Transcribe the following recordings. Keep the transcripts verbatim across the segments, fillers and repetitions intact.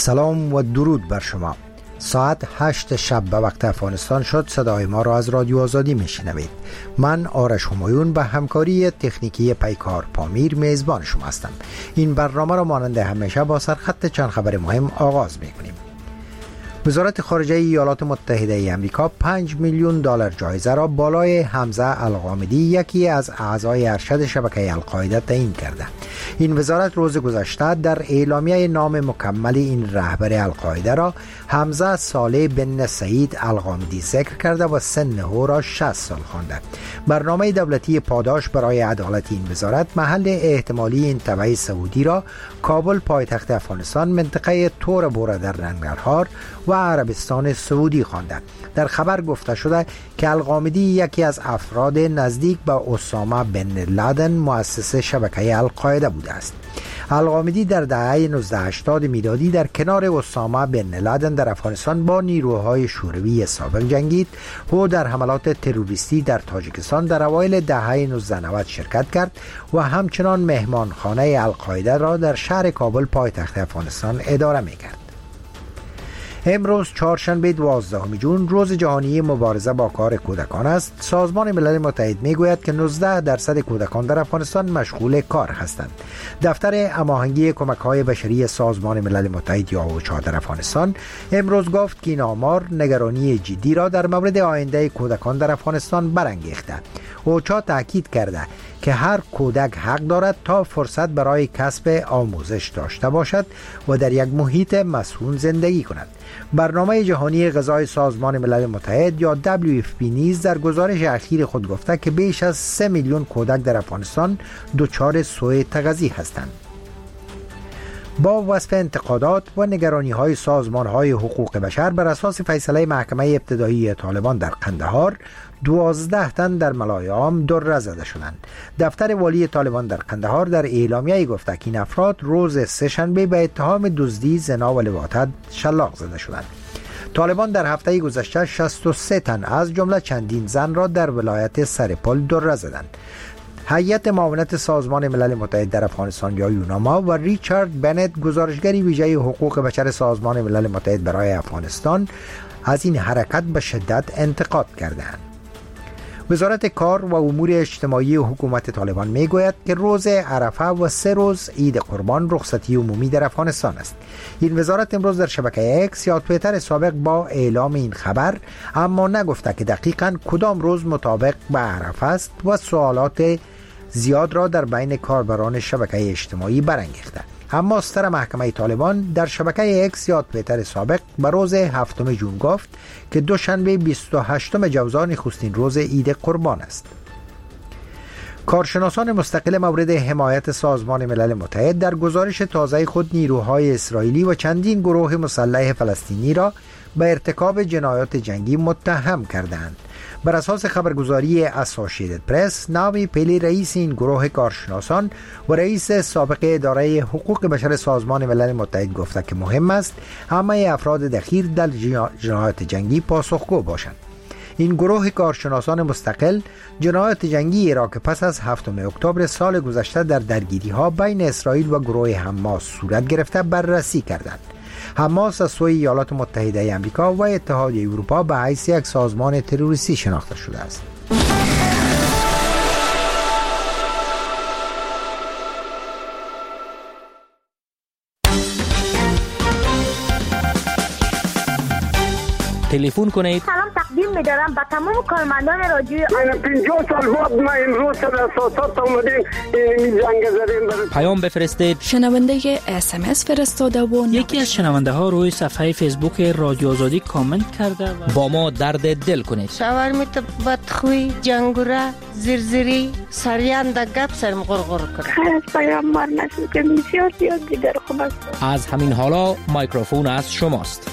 سلام و درود بر شما. ساعت هشت شب به وقت افغانستان شد. صدای ما را از رادیو آزادی میشنوید. من آرش همایون به همکاری تکنیکی پیکار پامیر میزبان شما هستم. این برنامه را مانند همیشه با سرخط چند خبر مهم آغاز میکنیم. وزارت خارجه ایالات متحده ای آمریکا پنج میلیون دلار جایزه را بالای حمزه الغامدی، یکی از اعضای ارشد شبکه القاعده، تعیین کرده. این وزارت روز گذشته در اعلامیه نام مکمل این رهبر القاعده را حمزه صالح بن سعید الغامدی ذکر کرده و سن او را شصت سال خوانده. برنامه دولتی پاداش برای عدالت این وزارت محل احتمالی انتباه سعودی را کابل پایتخت افغانستان، منطقه تور بوره در ننگرهار و عربستان سعودی خوانده. در خبر گفته شده که الغامدی یکی از افراد نزدیک به اسامه بن لادن، مؤسس شبکه القاعده بوده است. الغامدی در دهه نوزده هشتاد میلادی در کنار اسامه بن لادن در افغانستان با نیروهای شوروی سابق جنگید و در حملات تروریستی در تاجیکستان در اوایل دهه نوزده نود شرکت کرد و همچنان مهمانخانه القاعده را در شهر کابل پایتخت افغانستان اداره می‌کرد. امروز چهارشنبه دوازدهم ژوئن روز جهانی مبارزه با کار کودکان است. سازمان ملل متحد میگوید که نوزده درصد کودکان در افغانستان مشغول کار هستند. دفتر هماهنگی کمک‌های بشری سازمان ملل متحد یا اوچا در افغانستان امروز گفت که این آمار نگرانی جدی را در مورد آینده کودکان در افغانستان برانگیخته. اوچا تاکید کرده که هر کودک حق دارد تا فرصت برای کسب آموزش داشته باشد و در یک محیط مسئول زندگی کند. برنامه جهانی غذای سازمان ملل متحد یا دبلیو اف پی نیز در گزارش اخیر خود گفته که بیش از سه میلیون کودک در افغانستان دچار سوء تغذیه هستند. با وصف انتقادات و نگرانی‌های سازمان‌های حقوق بشر بر اساس فیصله محکمه ابتدایی طالبان در قندهار، دوازده تن در ملایام دره زده شدند. دفتر والی طالبان در قندهار در اعلامیه گفته که این افراد روز سه‌شنبه به اتهام دزدی، زنا و لواطت شلاق زده شدند. طالبان در هفته گذشته شصت و سه تن از جمله چندین زن را در ولایت سرپل دره زدند. هیئت معاونت سازمان ملل متحد در افغانستان یا یوناما و ریچارد بنت، گزارشگری ویژه حقوق بشر سازمان ملل متحد برای افغانستان، از این حرکت به شدت انتقاد کردند. وزارت کار و امور اجتماعی حکومت طالبان میگوید که روز عرفه و سه روز عید قربان رخصتی عمومی در افغانستان است. این وزارت امروز در شبکه اکس یا توییتر سابق با اعلام این خبر اما نگفته که دقیقاً کدام روز مطابق به عرفه است و سوالات زیاد را در بین کاربران شبکه اجتماعی برانگیخته. اما ستر محکمه طالبان در شبکه اکس یا توییتر سابق به روز هفتم ژوئن گفت که دوشنبه بیست و هشتم جوزا نخستین روز عید قربان است. کارشناسان مستقل مورد حمایت سازمان ملل متحد در گزارش تازه خود نیروهای اسرائیلی و چندین گروه مسلح فلسطینی را به ارتکاب جنایات جنگی متهم کردند. بر اساس خبرگزاری اسوسییتد پرس، نامی پیلی، رئیس این گروه کارشناسان و رئیس سابق اداره حقوق بشر سازمان ملل متحد گفته که مهم است همه افراد دخیل در جنایات جنگی پاسخگو باشند. این گروه کارشناسان مستقل جنایات جنگی را که پس از هفتم اکتبر سال گذشته در درگیری‌ها بین اسرائیل و گروه حماس صورت گرفته بررسی کردند. حماس از سوی ایالات متحده آمریکا و اتحادیه اروپا به حیث یک سازمان تروریستی شناخته شده است. تلفن کنید. سلام تقدیم می‌دارم به تمام کارمندان رادیو. من پنجاه سال بعد ما امروز سر اساسات اومدیم این جنگ زدیم. پیام بفرستید. شنونده اس ام اس فرستاده و یکی از شنونده ها روی صفحه فیسبوک رادیو آزادی کامنت کرده و با ما درد دل کنید. شاورمیت بدخوی، جنگوره، زرزری، سریان در گپ سرم غرغر کنه. خیلی پیام مار نشد که بسیار زیاد دیگر خوب است. از همین حالا میکروفون از شماست.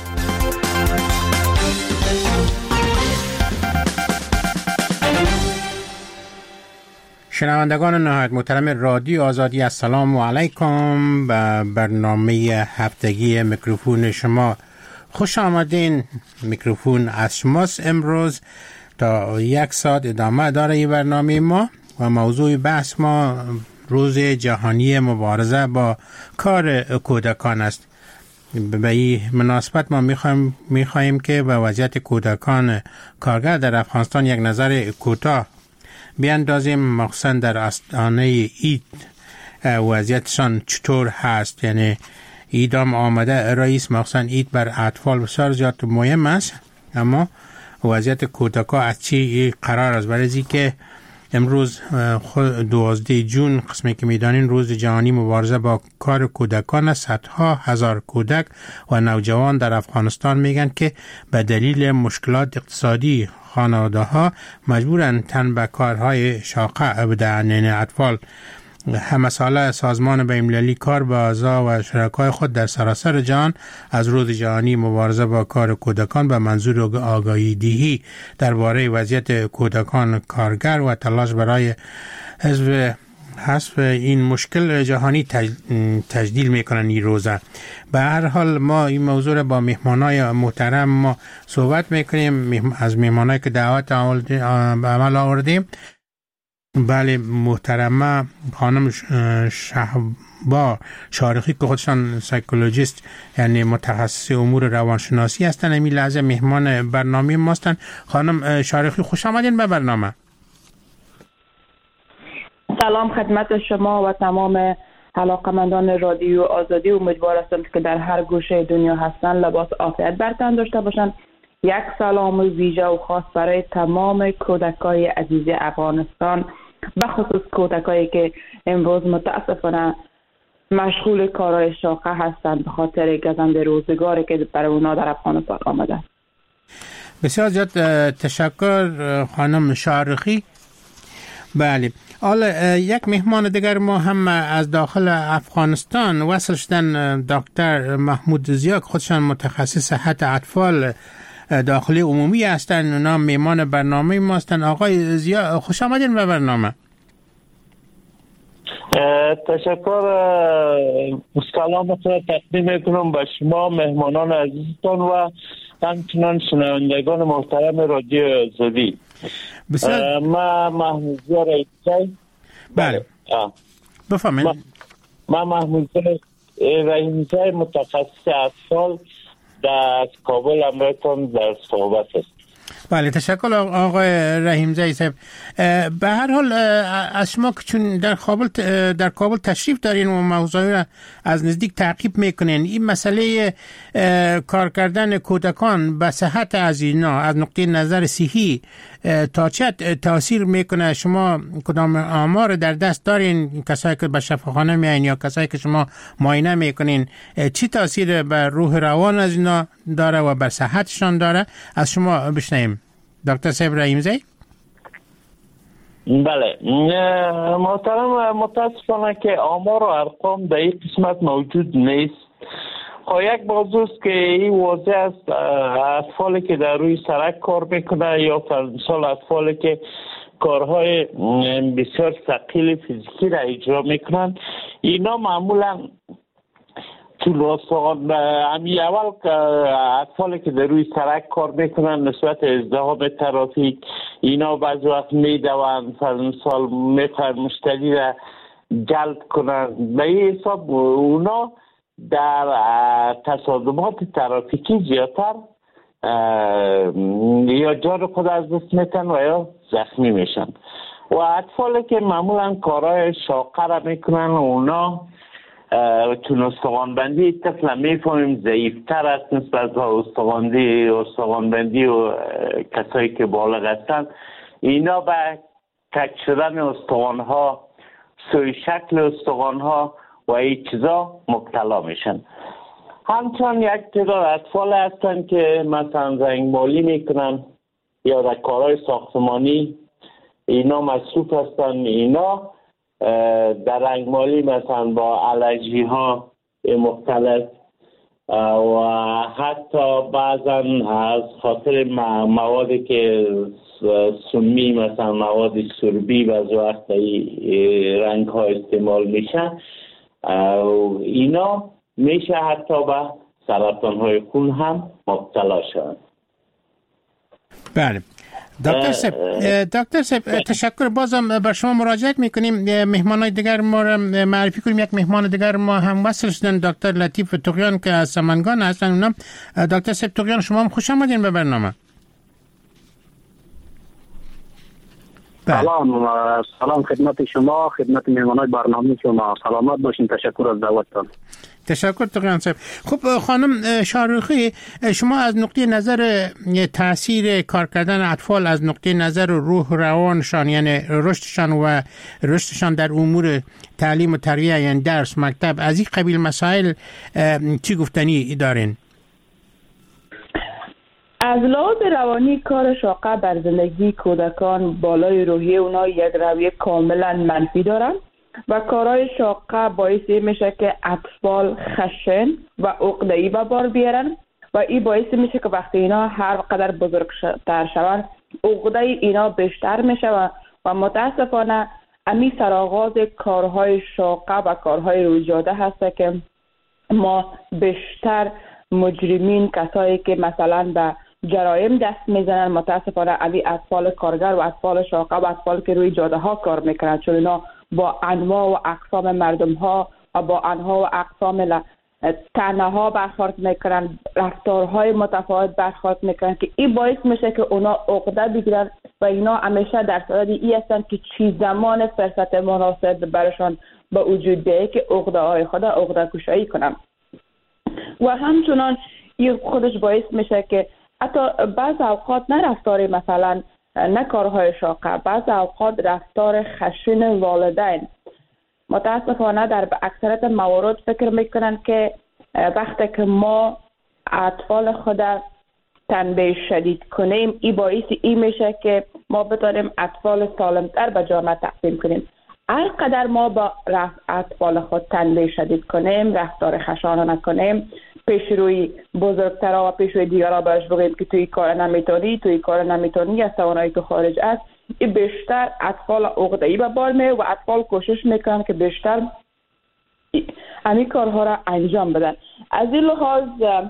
شنوندگان نهایت محترم رادیو آزادی، السلام علیکم. به برنامه هفتگی میکروفون شما خوش آمدین. میکروفون از شماست. امروز تا یک ساعت ادامه داره این برنامه ما و موضوع بحث ما روز جهانی مبارزه با کار کودکان است. به این مناسبت ما میخوایم میخوایم که به وضعیت کودکان کارگر در افغانستان یک نظر کوتاه بیاندازیم، مخصوصا در آستانه عید وضعیتشان چطور هست. یعنی عید هم آمده رئیس، مخصوصا عید بر اطفال بسیار زیاد مهم است، اما وضعیت کودکان از چی قرار است؟ برای که امروز دوازده جون قسمی که میدانین روز جهانی مبارزه با کار کودکان است. صدها هزار کودک و نوجوان در افغانستان میگن که به دلیل مشکلات اقتصادی خانواده ها مجبورن تن به کارهای شاقه بدهند. یعنی اطفال همه ساله سازمان بین‌المللی کار با اعضا و شرکای خود در سراسر جهان از روز جهانی مبارزه با کار کودکان به منظور آگاهی دهی درباره وضعیت کودکان کارگر و تلاش برای حذف حذف این مشکل جهانی تجلیل میکنن این روزه. به هر حال ما این موضوع را با مهمانای محترم ما صحبت میکنیم، از مهمانایی که دعوت به عمل آوردیم. بله محترمه خانم شهبا شارخی که خودشان سایکولوژیست یعنی متخصص امور روانشناسی هستند، این لحظه مهمان برنامه ما هستند. خانم شارخی خوش آمدین به برنامه. سلام خدمت شما و تمام علاقمندان رادیو آزادی. امیدوار هستم که در هر گوشه دنیا هستن لباس عافیت بر تن داشته باشن. یک سلام ویژه و خاص برای تمام کودکای عزیز افغانستان، به خصوص کودکایی که امروز متاسفانه مشغول کارهای شاقه هستند به خاطر گزند روزگاری که برای اونا در افغانستان آمده. بسیار زیاد تشکر خانم شارخی. بله، حالا یک مهمان دیگر ما هم از داخل افغانستان وصل شدن، دکتر محمود زیا که خودشان متخصص صحت اطفال داخلی عمومی هستند، اونا مهمان برنامه ما هستند. آقای زیا خوش آمدین به برنامه. تشکر. سلام خود تقدیم میکنم به شما مهمانان عزیزتان و همچنان شنوندگان محترم رادیو آزادی. بسیار ما محمود زیا رئیسی. بله بفهمید. ما محمود زیا رئیسی متخصص اطفال در کابل امریکا در صحبت است. بله تشکر آقای رحیم زی صاحب. به هر حال از شما که چون در کابل در کابل تشریف دارین و موضوع را از نزدیک تعقیب میکنین، این مسئله کار کردن کودکان به صحت از اینا از نقطه نظر صحی تا چه تاثیر میکنه؟ شما کدام آمار در دست دارین؟ کسایی که به شفاخانه میاین یا کسایی که شما معاینه میکنین، چی تاثیر بر روح روان از اینا داره و بر صحتشان داره؟ از شما بشنویم دکتر صاحب رحیم زی. بله محترم، متاسفانه که آمار و ارقام در این قسمت موجود نیست. خب یک موضوع است که این واضح است، اطفالی که در روی سرک کار میکنه یا مثال اطفالی که کارهای بسیار ثقیل فیزیکی را اجرا میکنن، اینا معمولا طول استخوان امی اول که اطفالی که در روی سرک کار میکنن نسبت ازدحام ترافیک اینا بعض وقت میدوند، مثال میخواهن مشتری را جلب کنن، به این حساب اونا در تصادمات ترافیکی زیادتر یا جان خود از دست میتن و یا زخمی میشن. و اطفالی که معمولا کارهای شاقه را میکنن اونا چون استخوانبندی طفل میفهمیم ضعیفتر است نسبت به استخوانبندی استخوانبندی و کسایی که بالغ هستند، اینا به کج شدن استخوانها، سوی شکل استخوانها و این چیزا مبتلا میشن. همچنان یک تعداد اطفال هستند که مثلا رنگمالی میکنن یا در کارهای ساختمانی اینا مصروف هستند، اینا در رنگمالی مثلا با الرژی ها مختلف و حتی بعضا از خاطر موادی که سمی مثلا مواد سربی بعض وقت رنگ ها استعمال میشن، اینا میشه حتی به سرطان های خون هم مبتلا شدن. بله دکتر سب دکتر سب تشکر. بازم بر شما مراجعت میکنیم. مهمانای دیگر ما را معرفی کنیم. یک مهمان دیگر ما هم وصل شدن، دکتر لطیف طغیان که از سمنگان هستن. اونم دکتر سب طغیان، شما هم خوش آمدین به برنامه. سلام سلام خدمت شما، خدمت مهمانای برنامه شما. سلامت باشین. تشکر از دعوتتان. تشکر طغیان صاحب. خب خانم شاروخی، شما از نقطه نظر تاثیر کار کردن اطفال از نقطه نظر روح روانشان، یعنی رشدشان و رشدشان در امور تعلیم و تربیت، یعنی درس، مکتب، از این قبیل مسائل چی گفتنی دارین؟ از لحاظ روانی کار شاقه بر زندگی کودکان بالای روحی اونا یک رویه کاملا منفی دارن و کارهای شاقه باعث میشه که اطفال خشن و عقده‌ای به بار بیارن و این باعث میشه که وقتی اینا هر قدر بزرگتر شوند عقده اینا بیشتر میشه و, و متاسفانه امی سرآغاز کارهای شاقه و کارهای رویداده هست که ما بیشتر مجرمین، کسایی که مثلا به جرایم دست میزنن، متاسفانه امی اطفال کارگر و اطفال شاقه و اطفال که روی جاده ها کار میکنن، چون اینا با انواع و اقسام مردم ها و با انواع و اقسام تنه ها برخورد میکنن، رفتارهای متفاوت برخورد میکنن که این باعث میشه که اونا عقده بگیرن و اینا همیشه در صدد ای هستن که چی زمان فرصت مناسب برشان به وجود بیایه که عقده های خود عقده کشایی کنن. و همچنان این خودش باعث میشه که حتی بعض اوقات نه رفتار مثلا نه کارهای شاقه، بعض اوقات رفتار خشن والدین متاسفانه در اکثریت موارد فکر میکنن که وقتی که ما اطفال خود تنبیه شدید کنیم این باعث این میشه که ما بتونیم اطفال سالمتر به جامعه تقسیم کنیم. هر قدر ما با اطفال خود تنبیه شدید کنیم، رفتار خشن نکنیم، پیش روی بزرگترها و پیش روی دیگرها برش بگیم که توی کار نمیتونی توی کار نمیتونی از توانایی تو خارج است، این بیشتر اطفال عقده‌ای به بار میاره و اطفال کوشش میکنن که بیشتر همین کارها را انجام بدن. از این لحاظ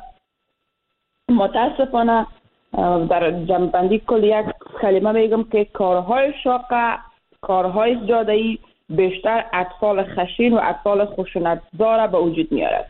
متاسفانه در جمع‌بندی کل یک کلمه میگم که کارهای شاقه، کارهای جاده‌ای بیشتر اطفال خشین و اطفال خشونت‌زا به وجود میارد.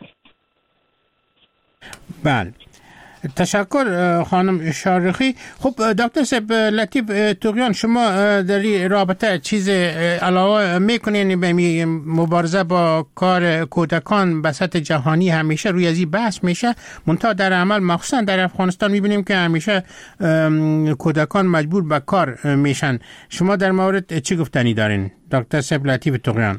بله، تشکر خانم شارخی. خب دکتر صاحب لطیف طغیان، شما در این رابطه چیز علاوه میکنین به مبارزه با کار کودکان به سطح جهانی؟ همیشه روی ازی بحث میشه، منتها در عمل مخصوصا در افغانستان میبینیم که همیشه کودکان مجبور به کار میشن. شما در مورد چی گفتنی دارین دکتر صاحب لطیف طغیان؟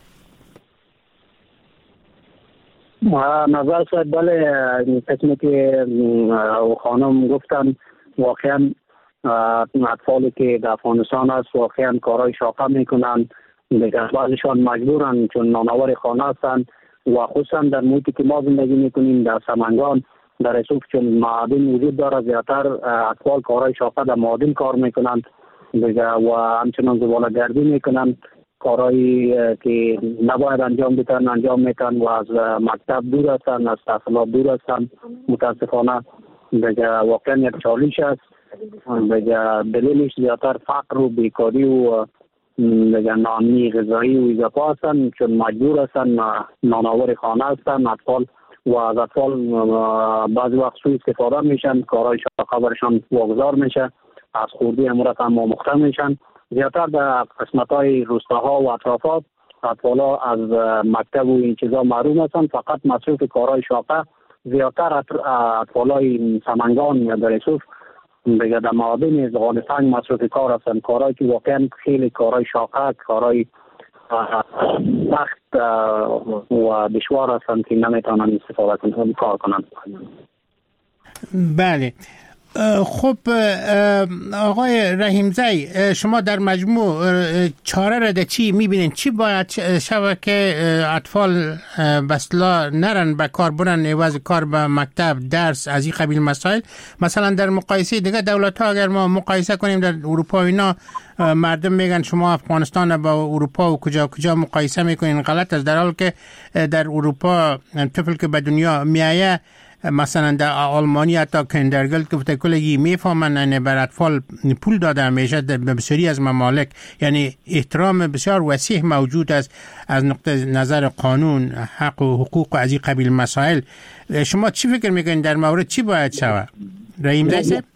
نظر صاحب بله، قسمی که خانم گفتن واقعا اطفالی که در افغانستان هست واقعا کارهای شاقه میکنن، دیگر بعضشان مجبورن چون نانآور خانه هستن و خصوصا در محیطی که ما زندگی میکنیم در سمنگان در رسوف چون معادن وجود داره، زیادتر اطفال کارهای شاقه در معادن کار میکنن و همچنان زباله‌گردی میکنن، کارهایی که نباید انجام بدن انجام میتن و از مکتب دور هستن، از تحصیلات دور هستن. متاسفانه دیگه واقعا یک چالش است. دیگه دلیلش زیادتر فقر و بیکاری و دیگه ناامنی غذایی و اضافه هستن چون مجبور هستن نانآور خانه هستن اطفال و از اطفال بعضی وقت سوء استفاده میشن، کارهای شاقه برشان واگذار میشه، از خوردی امورات هم آموخته میشن. زیادتر در قسمت‌های روستاها و اطرافات اطفالا از مکتب و این چیزا محروم هستند، فقط مصروف کارهای شاقه. زیادتر اطفالای سمنگان یا در رسوف دیگه در معادن زغال سنگ مصروف کار هستند، کارهایی که واقعا خیلی کارهای شاقه، کارهای سخت و دشوار هستند که نمیتونن استفاده کنن کار کنن. بله. خب آقای رحیمزی، شما در مجموع چاره را در چی میبینین؟ چی باید شود که اطفال بسلا نرن به کار، برن عوض کار به مکتب، درس، از این قبیل مسائل؟ مثلا در مقایسه دیگه دولت ها اگر ما مقایسه کنیم در اروپا اینا مردم میگن شما افغانستان با اروپا و کجا کجا مقایسه میکنین، غلط است، در حالی که در اروپا طفل که به دنیا میایه مثلا در آلمانی حتی کندرگارتن گفته کلی میفهمن بر اطفال پول داده میشه در بسیاری از ممالک، یعنی احترام بسیار وسیع موجود است از نقطه نظر قانون، حق و حقوق و از این قبیل مسائل. شما چی فکر میکنین در مورد چی باید شود؟ رحیم زی صاحب؟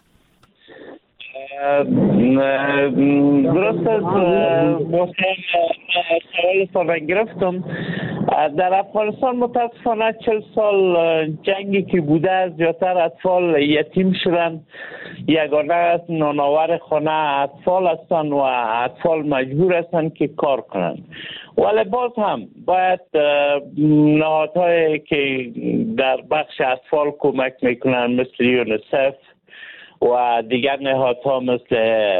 درست از سوال گرفتم. در افغانستان متاسفانه چل سال جنگی که بوده از زیادتر اطفال یتیم شدن. یگانه نانآور خانه اطفال هستند و اطفال مجبور هستند که کار کنند. ولی باز هم باید نهادهایی که در بخش اطفال کمک میکنند مثل یونیسف و دیگر نهادها مثل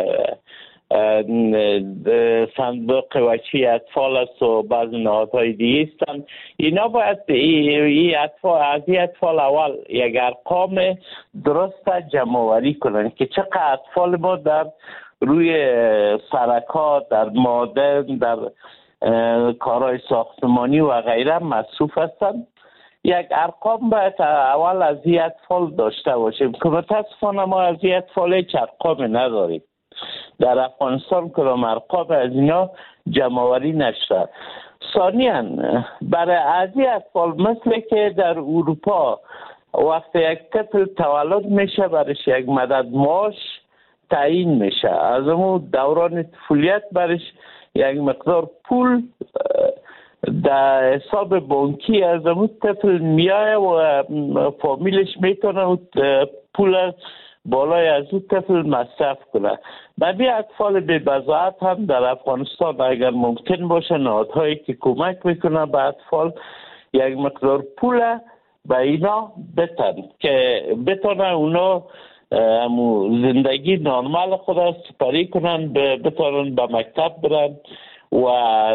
صندوق وچی اطفال است و بعض نهادهای دیگه هستند، اینا باید ای اطفال از این اطفال اول یک ارقام درست جمع‌آوری کنند که چقدر اطفال ما در روی سرک‌ها، در معادن، در کارهای ساختمانی و غیره مصروف هستند. یک ارقام باید اول از این اطفال داشته باشیم که متاسفانه ما از این اطفال هیچ ارقام نداریم. در افغانستان کدام ارقام از اینا جمع‌آوری نشده. ثانیاً برای از این اطفال مثل که در اروپا وقتی یک طفل تولد میشه برش یک مدد معاش تعیین میشه، از اون دوران طفولیت برش یک مقدار پول در حساب بانکی از اون طفل میایه و فامیلش میتونه پول بالای از اون طفل مصرف کنه. و بی اطفال بی بضاعت هم در افغانستان اگر ممکن باشه نهادهایی که کمک میکنه به اطفال یک مقدار پول به اینا بتن که بتونه اونا زندگی نرمال خود سپری کنن، بتونن به مکتب برن و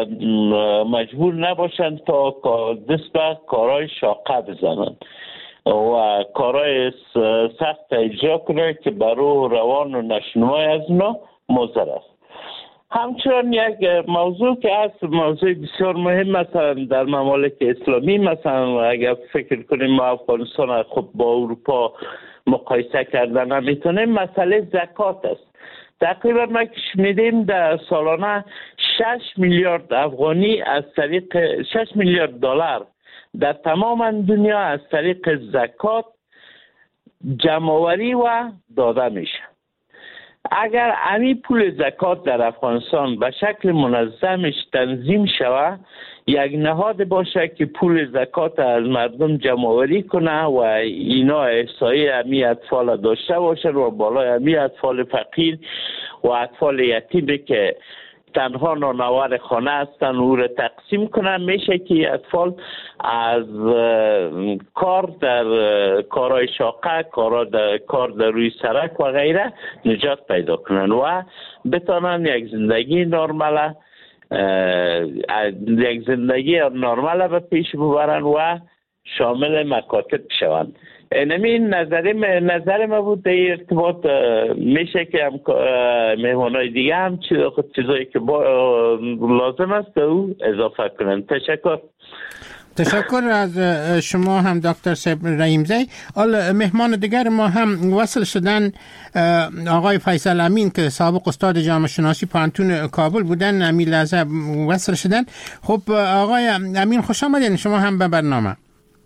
مجبور نباشند تا دست به کارهای شاقه بزنند و کارهای سخت اجرا کنند که برای روان و نشنمای از اونا مضر است. همچنان یک موضوع که هست، موضوع بسیار مهم مثلا در ممالک اسلامی، مثلا اگر فکر کنیم ما افغانستان خب با اروپا مقایسه کردن نمیتونیم، مسئله زکات است. تقریبا ما که شنیدیم در سالانه شش میلیارد افغانی از طریق شش میلیارد دلار در تمام دنیا از طریق زکات جمع‌آوری و داده میشه. اگر همین پول زکات در افغانستان به شکل منظمش تنظیم شود، یک نهاد باشه که پول زکات از مردم جمع‌آوری کنه و اینا احصایی همین اطفال داشته باشه و بالای همین اطفال فقیر و اطفال یتیمی که تنها نانآور خانه هستن او را تقسیم کنن، میشه که اطفال از کار در کارهای شاقه، کار در کار در روی سرک و غیره نجات پیدا کنن و بتونن یک زندگی نرمال یک زندگی نرمال به پیش ببرن و شامل مکاتب شوند. اینمی نظر نظر ما بود در ارتباط. میشه که هم مهمانای دیگه هم چیزایی که لازم است به او اضافه کنن. تشکر. تشکر از شما هم دکتر صاحب رحیم زی. حالا مهمان دیگر ما هم وصل شدن، آقای فیصل امین که سابق استاد جامعه شناسی پانتون کابل بودن، همین لحظه وصل شدن. خب آقای امین خوش آمدین شما هم به برنامه.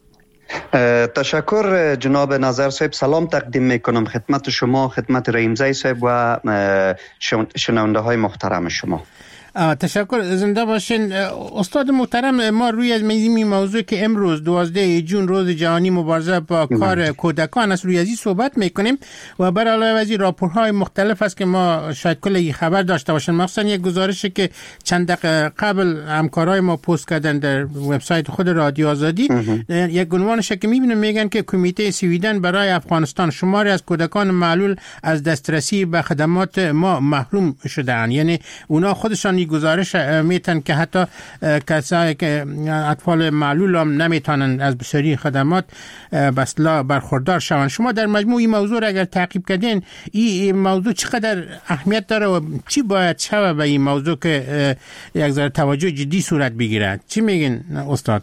تشکر جناب نظر صاحب. سلام تقدیم میکنم خدمت شما، خدمت رحیم زی صاحب و شنونده های محترم شما. تشکر، زنده باشین. استاد محترم، ما روی از این موضوع که امروز دوازده جون روز جهانی مبارزه با کار کودکان است روی ازی صحبت میکنیم و بر علاوه از این راپورهای مختلف است که ما شاید کلی خبر داشته باشیم. مخصوصا یک گزارشی که چند دقیقه قبل همکارای ما پست کردن در وبسایت خود رادیو آزادی، یک عنوانش که میبینیم میگن که کمیته سویدن برای افغانستان شماری از کودکان معلول از دسترسی به خدمات ما محروم شده‌اند. یعنی اونا خودشان گزارش میتن که حتی کسایی که اطفال معلول هم نمیتونن از بسیاری خدمات بسلا برخوردار شوند. شما در مجموع این موضوع را اگر تعقیب کردین، این موضوع چقدر اهمیت داره و چی باید شود به این موضوع که یک ذره توجه جدی صورت بگیرد؟ چی میگین استاد؟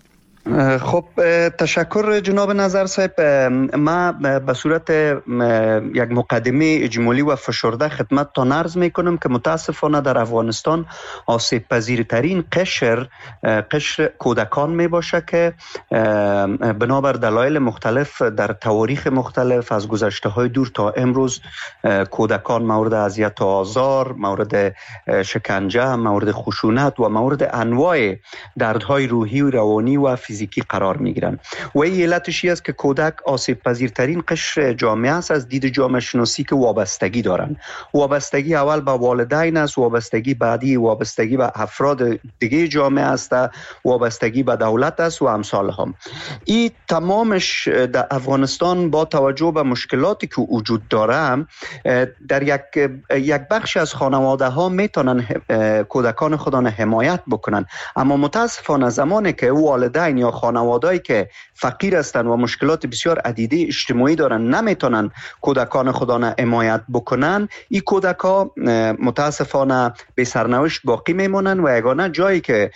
خب تشکر جناب نظر صاحب. ما به صورت یک مقدمه اجمالی و فشرده خدمتتان عرض میکنم که متاسفانه در افغانستان آسیب پذیرترین قشر قشر کودکان می باشه که بنابر دلایل مختلف در تواریخ مختلف از گذشته های دور تا امروز کودکان مورد اذیت و آزار، مورد شکنجه، مورد خشونت و مورد انواع دردهای روحی و روانی و فیزیکی قرار می گیرن و این علتش است که کودک آسیب پذیرترین قشر جامعه است از دید جامعه شناسی که وابستگی دارن. وابستگی اول به والدین است، وابستگی بعدی وابستگی به افراد دیگه جامعه است، وابستگی به دولت است و امثال هم. این تمامش در افغانستان با توجه به مشکلاتی که وجود داره در یک یک بخش از خانواده ها میتونن کودکان خودان حمایت بکنن، اما متاسفانه زمانی که والدین یا خانوادهایی که فقیر هستند و مشکلات بسیار عدیده اجتماعی دارن نمیتونن کودکان خودان حمایت بکنن، این کودکا متاسفانه به سرنوشت باقی میمونن و یگانه جایی که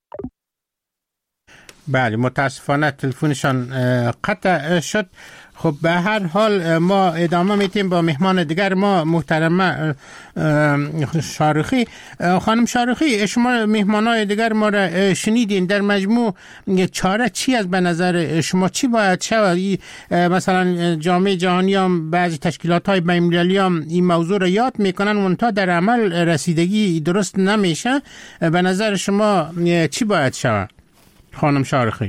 بله متاسفانه تلفنشان قطع شد. خب به هر حال ما ادامه میتیم با مهمان دیگر ما. محترمه شارخی، خانم شارخی، شما مهمانای دیگر ما را شنیدین. در مجموع چاره چی از به نظر شما چی باید شود؟ مثلا جامعه جهانی هم بعضی تشکیلات های بین‌المللی هم این موضوع را یاد میکنن و تا در عمل رسیدگی درست نمیشه. به نظر شما چی باید شود خانم شارخی؟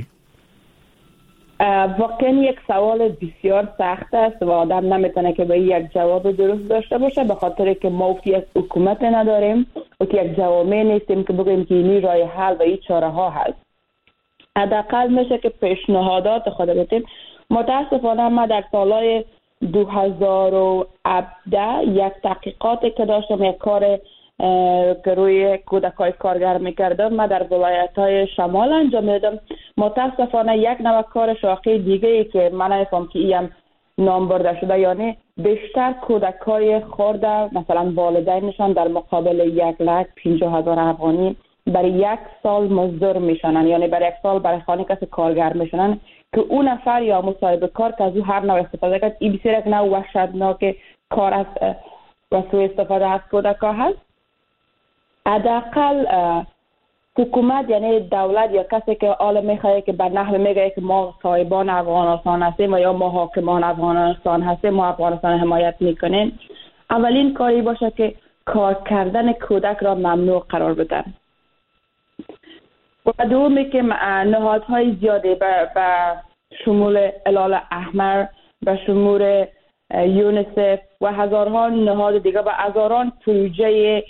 واقعا یک سوال بسیار سخت است و آدم نمیتونه که به یک جواب درست داشته باشه، به خاطر که ما یک حکومت نداریم و یک جوامع نیستیم که بگیم که این راه حل و این چاره ها هست. حداقل میشه که پیشنهادات خود بدیم. متاسفانه ما در سالهای دو هزار و هفده یک تحقیقاتی که داشتم، یک کار که روی کودکای کارگر میکردم، ما در ولایت های شمال انجام میدادم. متاسفانه یک نوع کار شاخص دیگه ای که من نمیفهم که ایم نام برده شده، یعنی بیشتر کودکای خورده مثلا والدینشان در مقابل یک لک پنجاه هزار افغانی برای یک سال مزدور میشنن، یعنی برای یک سال برای خانه کسی کارگر میشنن که اون نفر یا مصاحبه کار که از او هر نوع استفاده کرد. این بسیار یک نوع وحشتناک کار از و سوء استفاده از کودکا هست. حداقل حکومت یعنی دولت یا کسی که آل میخواه که به نحو میگه که ما صاحبان افغانستان هستیم و یا ما حاکمان افغانستان هستیم، ما افغانستان حمایت میکنیم، اولین کاری باشه که کار کردن کودک را ممنوع قرار بدن. و دومی که نهادهای زیاده به شمول هلال احمر، به شمول یونیسف و هزارها نهاد دیگه و هزاران پروژه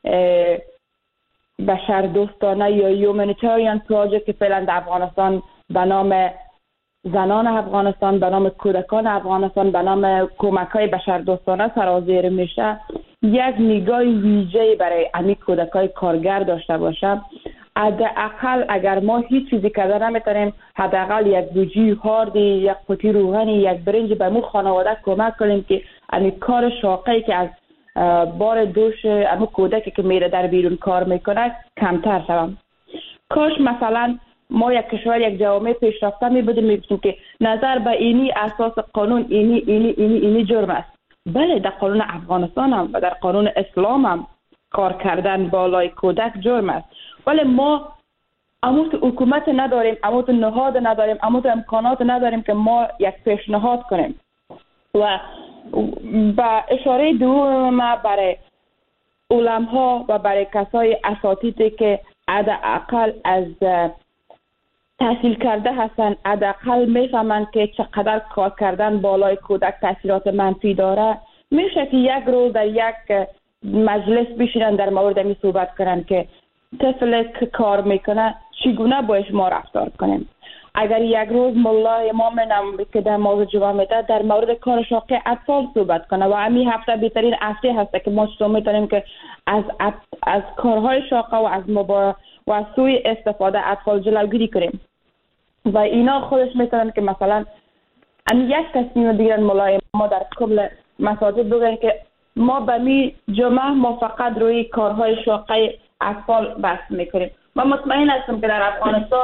بشر دوستانه یا یومانیتاریان پروژه که فعلا در افغانستان به نام زنان افغانستان، به نام کودکان افغانستان، به نام کمک‌های بشر دوستانه سرازیر میشه، یک نگاه ویژه‌ای برای امی کودکای کارگر داشته باشه. حداقل اگر ما هیچ چیزی کرده نمیتونیم، حداقل یک گوجه هاردی، یک قوطی روغنی، یک برنج به مو خانواده کمک کنیم که امی کار شاقی که از بار دوش اما کودکی که میره در بیرون کار میکنه کمتر شوم. کاش مثلا ما یک کشور یک جامعه پیشرفته می بودیم میگفتیم که نظر به اینی اساس قانون اینی اینی اینی اینی جرم است. بله در قانون افغانستان هم و در قانون اسلام هم کار کردن بالای کودک جرم است، ولی ما اموت حکومت نداریم، اموت نهاد نداریم، اموت امکانات نداریم که ما یک پیشنهاد کنیم. و با اشاره دوم برای علماء و برای کسای اساتیدی که حداقل از تحصیل کرده هستن، حداقل میفهمن که چقدر کار کردن بالای کودک تاثیرات منفی داره، میشه که یک روز در یک مجلس بشینن در مورد می صحبت کنن که طفل که کار میکنه چگونه باش ما رفتار کنیم. اگر یک روز ملا امام نم که در موضوع جواب میده در مورد کار شاقی اطفال صحبت کنه و همین هفته بهترین هفته هست که ما چطور میتونیم که از از کارهای شاقه و از مبا و از سوی استفاده اطفال جلوگیری کنیم. و اینا خودش میتونن که مثلا هم یک تصمیم دیگرن ملا ما در کل مساجد بگن که ما به می جمعه ما فقط روی کارهای شاقه اطفال بحث میکنیم. من مطمئن هستم که در افغانستان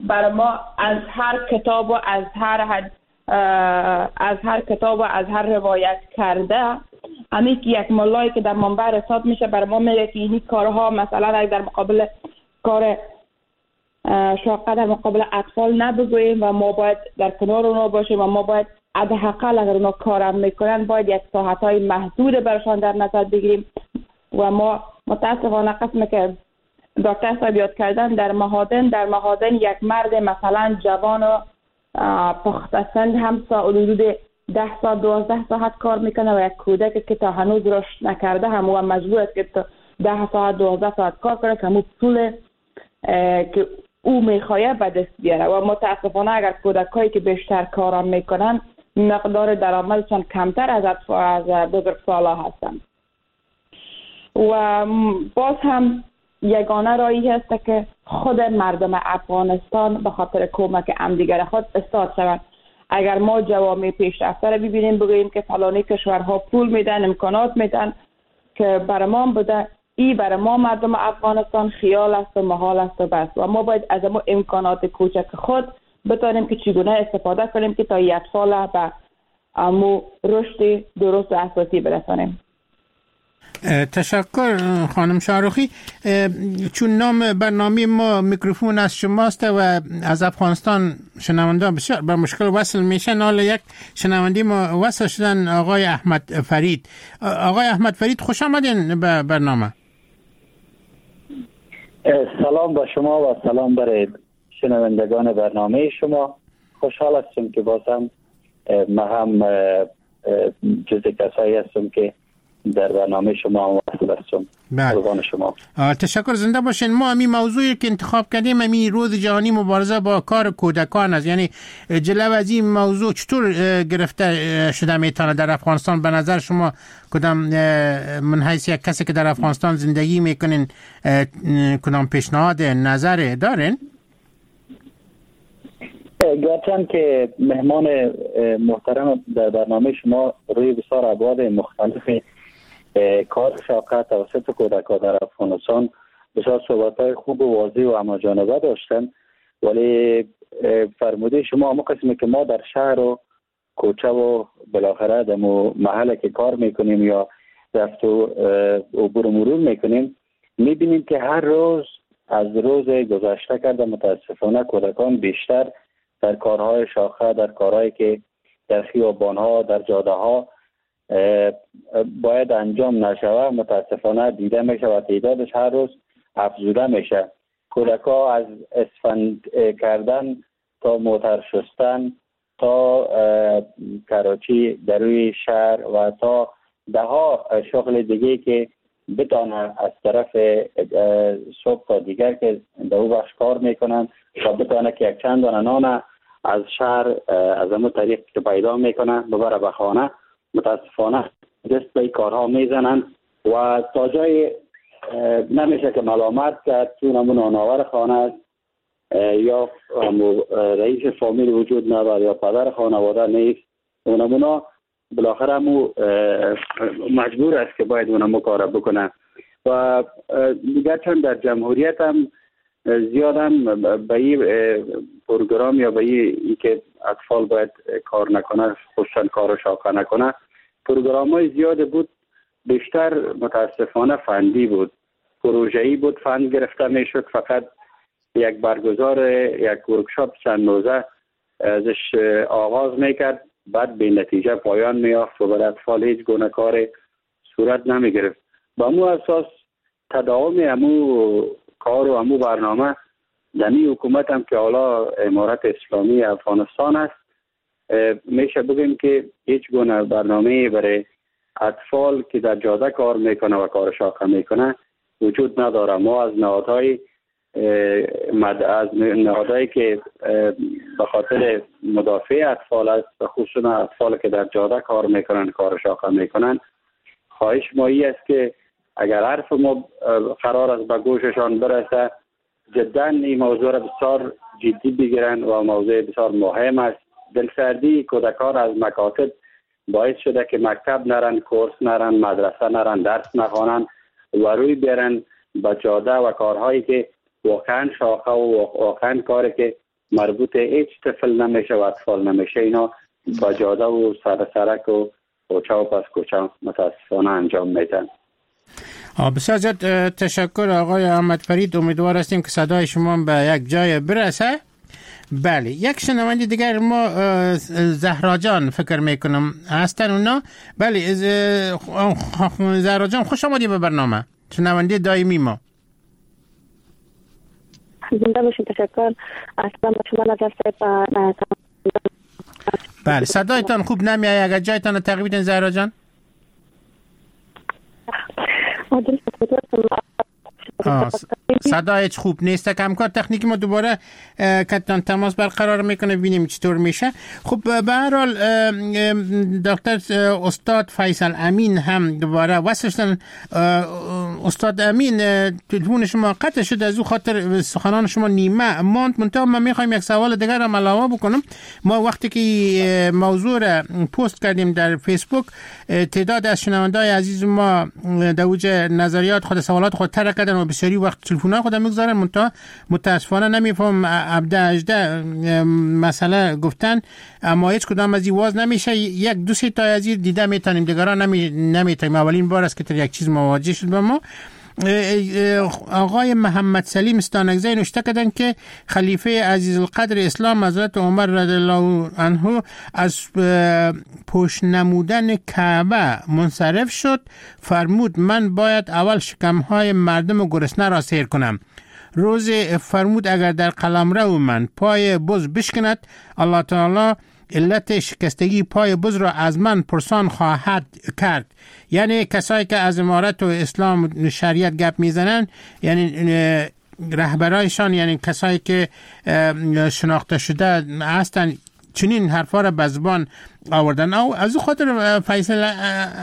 برای ما از هر کتاب و از هر حد از هر کتاب و از هر روایت کرده، همین که یک مولایی که در منبر رسالت میشه برای ما میگه که این کارها مثلا اگر در مقابل کار شاقه در مقابل اطفال نبگوییم و ما باید در کنار اونا باشیم و ما باید حداقل اگر اونا کارم میکنن باید یک ساعتهای محدود برشان در نظر بگیریم. و ما متاسفانه قسم که دکتر صاحب یاد کردن در مهادن در مهادن یک مرد مثلا جوان و پخته سن هم حدود ده ساعت دوازده ساعت کار میکنه و یک کودک که تا هنوز رشد نکرده هم و مجبور است که تا ده ساعت دوازده ساعت کار کنه که همون پول که او میخواه به دست بیاره. و متاسفانه اگر کودکایی که بیشتر کارم میکنن مقدار درآمدشان کمتر از از بزرگسالا هستن. و باز هم یگانه راهی هست که خود مردم افغانستان به خاطر کمک همدیگر خود استاد شوند. اگر ما جوامع پیشرفته را ببینیم بگوییم که فلانی کشورها پول میدن امکانات میدن که برای ما بوده، ای برای ما مردم افغانستان خیال است و محال است و بس. و ما باید از ما امکانات کوچک خود بتانیم که چگونه استفاده کنیم که تا این اطفال به امو رشد درست و اساسی برسانیم. تشکر خانم شاروخی. چون نام برنامه ما میکروفون از شماست و از افغانستان شنونده بسیار به مشکل وصل میشن، حالا یک شنونده ما وصل شدن، آقای احمد فرید. آقای احمد فرید خوش آمدین به برنامه. سلام به شما و سلام برای شنوندگان برنامه شما. خوشحال هستم که بازم ما هم جز کسایی هستم که در برنامه شما وصل هستم. قربان شما. تشکر، زنده باشین. ما همین موضوعی که انتخاب کردیم همین روز جهانی مبارزه با کار کودکان است، یعنی جلو از این موضوع چطور گرفته شده میتونه در افغانستان؟ به نظر شما کدام من حیث یک کسی که در افغانستان زندگی میکنین کدام پیشنهاد نظر دارین؟ گرچند که مهمان محترم در برنامه شما روی بسیار ابعاد مختلف کار شاقه توسط کودکان در افغانستان بسیار صحبت‌های خوب و واضح و همه‌جانبه داشتن، ولی فرموده شما همون قسمی که ما در شهر و کوچه و بالاخره در محله که کار میکنیم یا رفت و عبور و مرور میکنیم میبینیم که هر روز از روز گذشته کرده متاسفانه کودکان بیشتر در کارهای شاخه، در کارهایی که در خیابان‌ها، در جاده‌ها باید انجام نشوه متاسفانه دیده میشه و تعدادش هر روز افزوده میشه. کودک‌ها از اسفند کردن تا موتر شستن تا کراچی در روی شهر و تا ده ها شغل دیگه که بتانه از طرف صبح تا دیگر که در او بخش کار میکنن و بتانه که یک چند دانه نان از شهر از همون طریق که پیدا میکنن ببره به خانه، متاسفانه دست به کارها میزنن و تا جای نمیشه که ملامت کرد چون همون آناور خانه است یا رئیس فامیل وجود نداره یا پدر خانواده نیست، اونمونا بالاخره همو مجبور است که باید اونمو کار بکنه. و دیگر چند در جمهوریت هم زیاد هم به این پروگرام یا به این که اطفال باید کار نکنه، خصوصا کار شاقه نکنه، پروگرام های زیاد بود، بیشتر متاسفانه فندی بود، پروژه‌ای بود، فند گرفته میشد، فقط یک برگزار یک ورکشاپ چند روزه ازش آغاز میکرد، بعد به نتیجه پایان میافت و برای اطفال هیچ گونه کار صورت نمی گرفت. با امو اساس تداوم امو کار و امو برنامه دمی حکومت هم که حالا امارت اسلامی افغانستان است میشه بگیم که هیچ گونه برنامه برای اطفال که در جاده کار میکنه و کار شاقه میکنه وجود نداره. ما از نهادهای از نهادهایی که به خاطر مدافع اطفال است و خصوصا اطفال که در جاده کار میکنن کار شاقه میکنن خواهش مایی است که اگر حرف ما قرار است به گوششان برسه جدا این موضوع را بسیار جدی بگیرن و موضوع بسیار مهم است. دلسردی کودکان از مکاتب باعث شده که مکتب نرن، کورس نرن، مدرسه نرن، درس نخوانن و روی بیارن به جاده و کارهایی که واقعا شاخه و واقعا کاری که مربوط هیچ طفل نمیشه و اطفال نمیشه. اینا با جاده و سر سرک و کوچه و پس کوچه متاسفانه انجام میدن. بسیار زیاد تشکر آقای احمد فرید. امیدوار هستیم که صدای شما به یک جای برسه. بله، یک شنونده دیگر ما زهرا جان فکر میکنم هستن اونا. بله زهرا جان خوش آمدید به برنامه، شنونده دائمی ما. زنده باشین. تشکر. اصلا با شما نظر صاحب. بله صدایتان خوب نمیاد، اگر جایتان تغییر بدین زهرا جان. صدایش خوب نیست، که همکار تکنیکی ما دوباره کتان تماس برقرار میکنه ببینیم چطور میشه. خب به هر حال دکتر استاد فیصل امین هم دوباره وصلشتن. استاد امین تلفن شما قطع شد، از او خاطر سخنان شما نیمه ماند. منتها ما میخوایم یک سوال دیگر هم علاوه بکنم. ما وقتی که موضوع را پست کردیم در فیسبوک، تعداد از شنونده‌های عزیز ما در اوج نظریات خود سوالات خود ترک کردن و بسیاری وقت تلفن‌ها خود میگذارن، منتها متاسفانه نمیفهم عبده اجده مسئله گفتن، اما هیچ کدام از این واز نمیشه. یک دو سه تا از این دیده میتونیم، دیگران نمی نمیتونیم. اولین بار است که در یک چیز مواجه شد با ما. آقای محمد سلیم استانکزی نوشته کردن که خلیفه عزیز القدر اسلام حضرت عمر رضی الله عنه از پشت نمودن کعبه منصرف شد، فرمود من باید اول شکمهای مردم گرسنه را سیر کنم. روز فرمود اگر در قلمرو من پای بز بشکند، الله تعالی علت شکستگی پای بز را از من پرسان خواهد کرد. یعنی کسایی که از امارت و اسلام و شریعت گپ میزنن، یعنی رهبرایشان، یعنی کسایی که شناخته شده هستن، چنین حرفا را به زبان آوردن. او از خاطر فیصل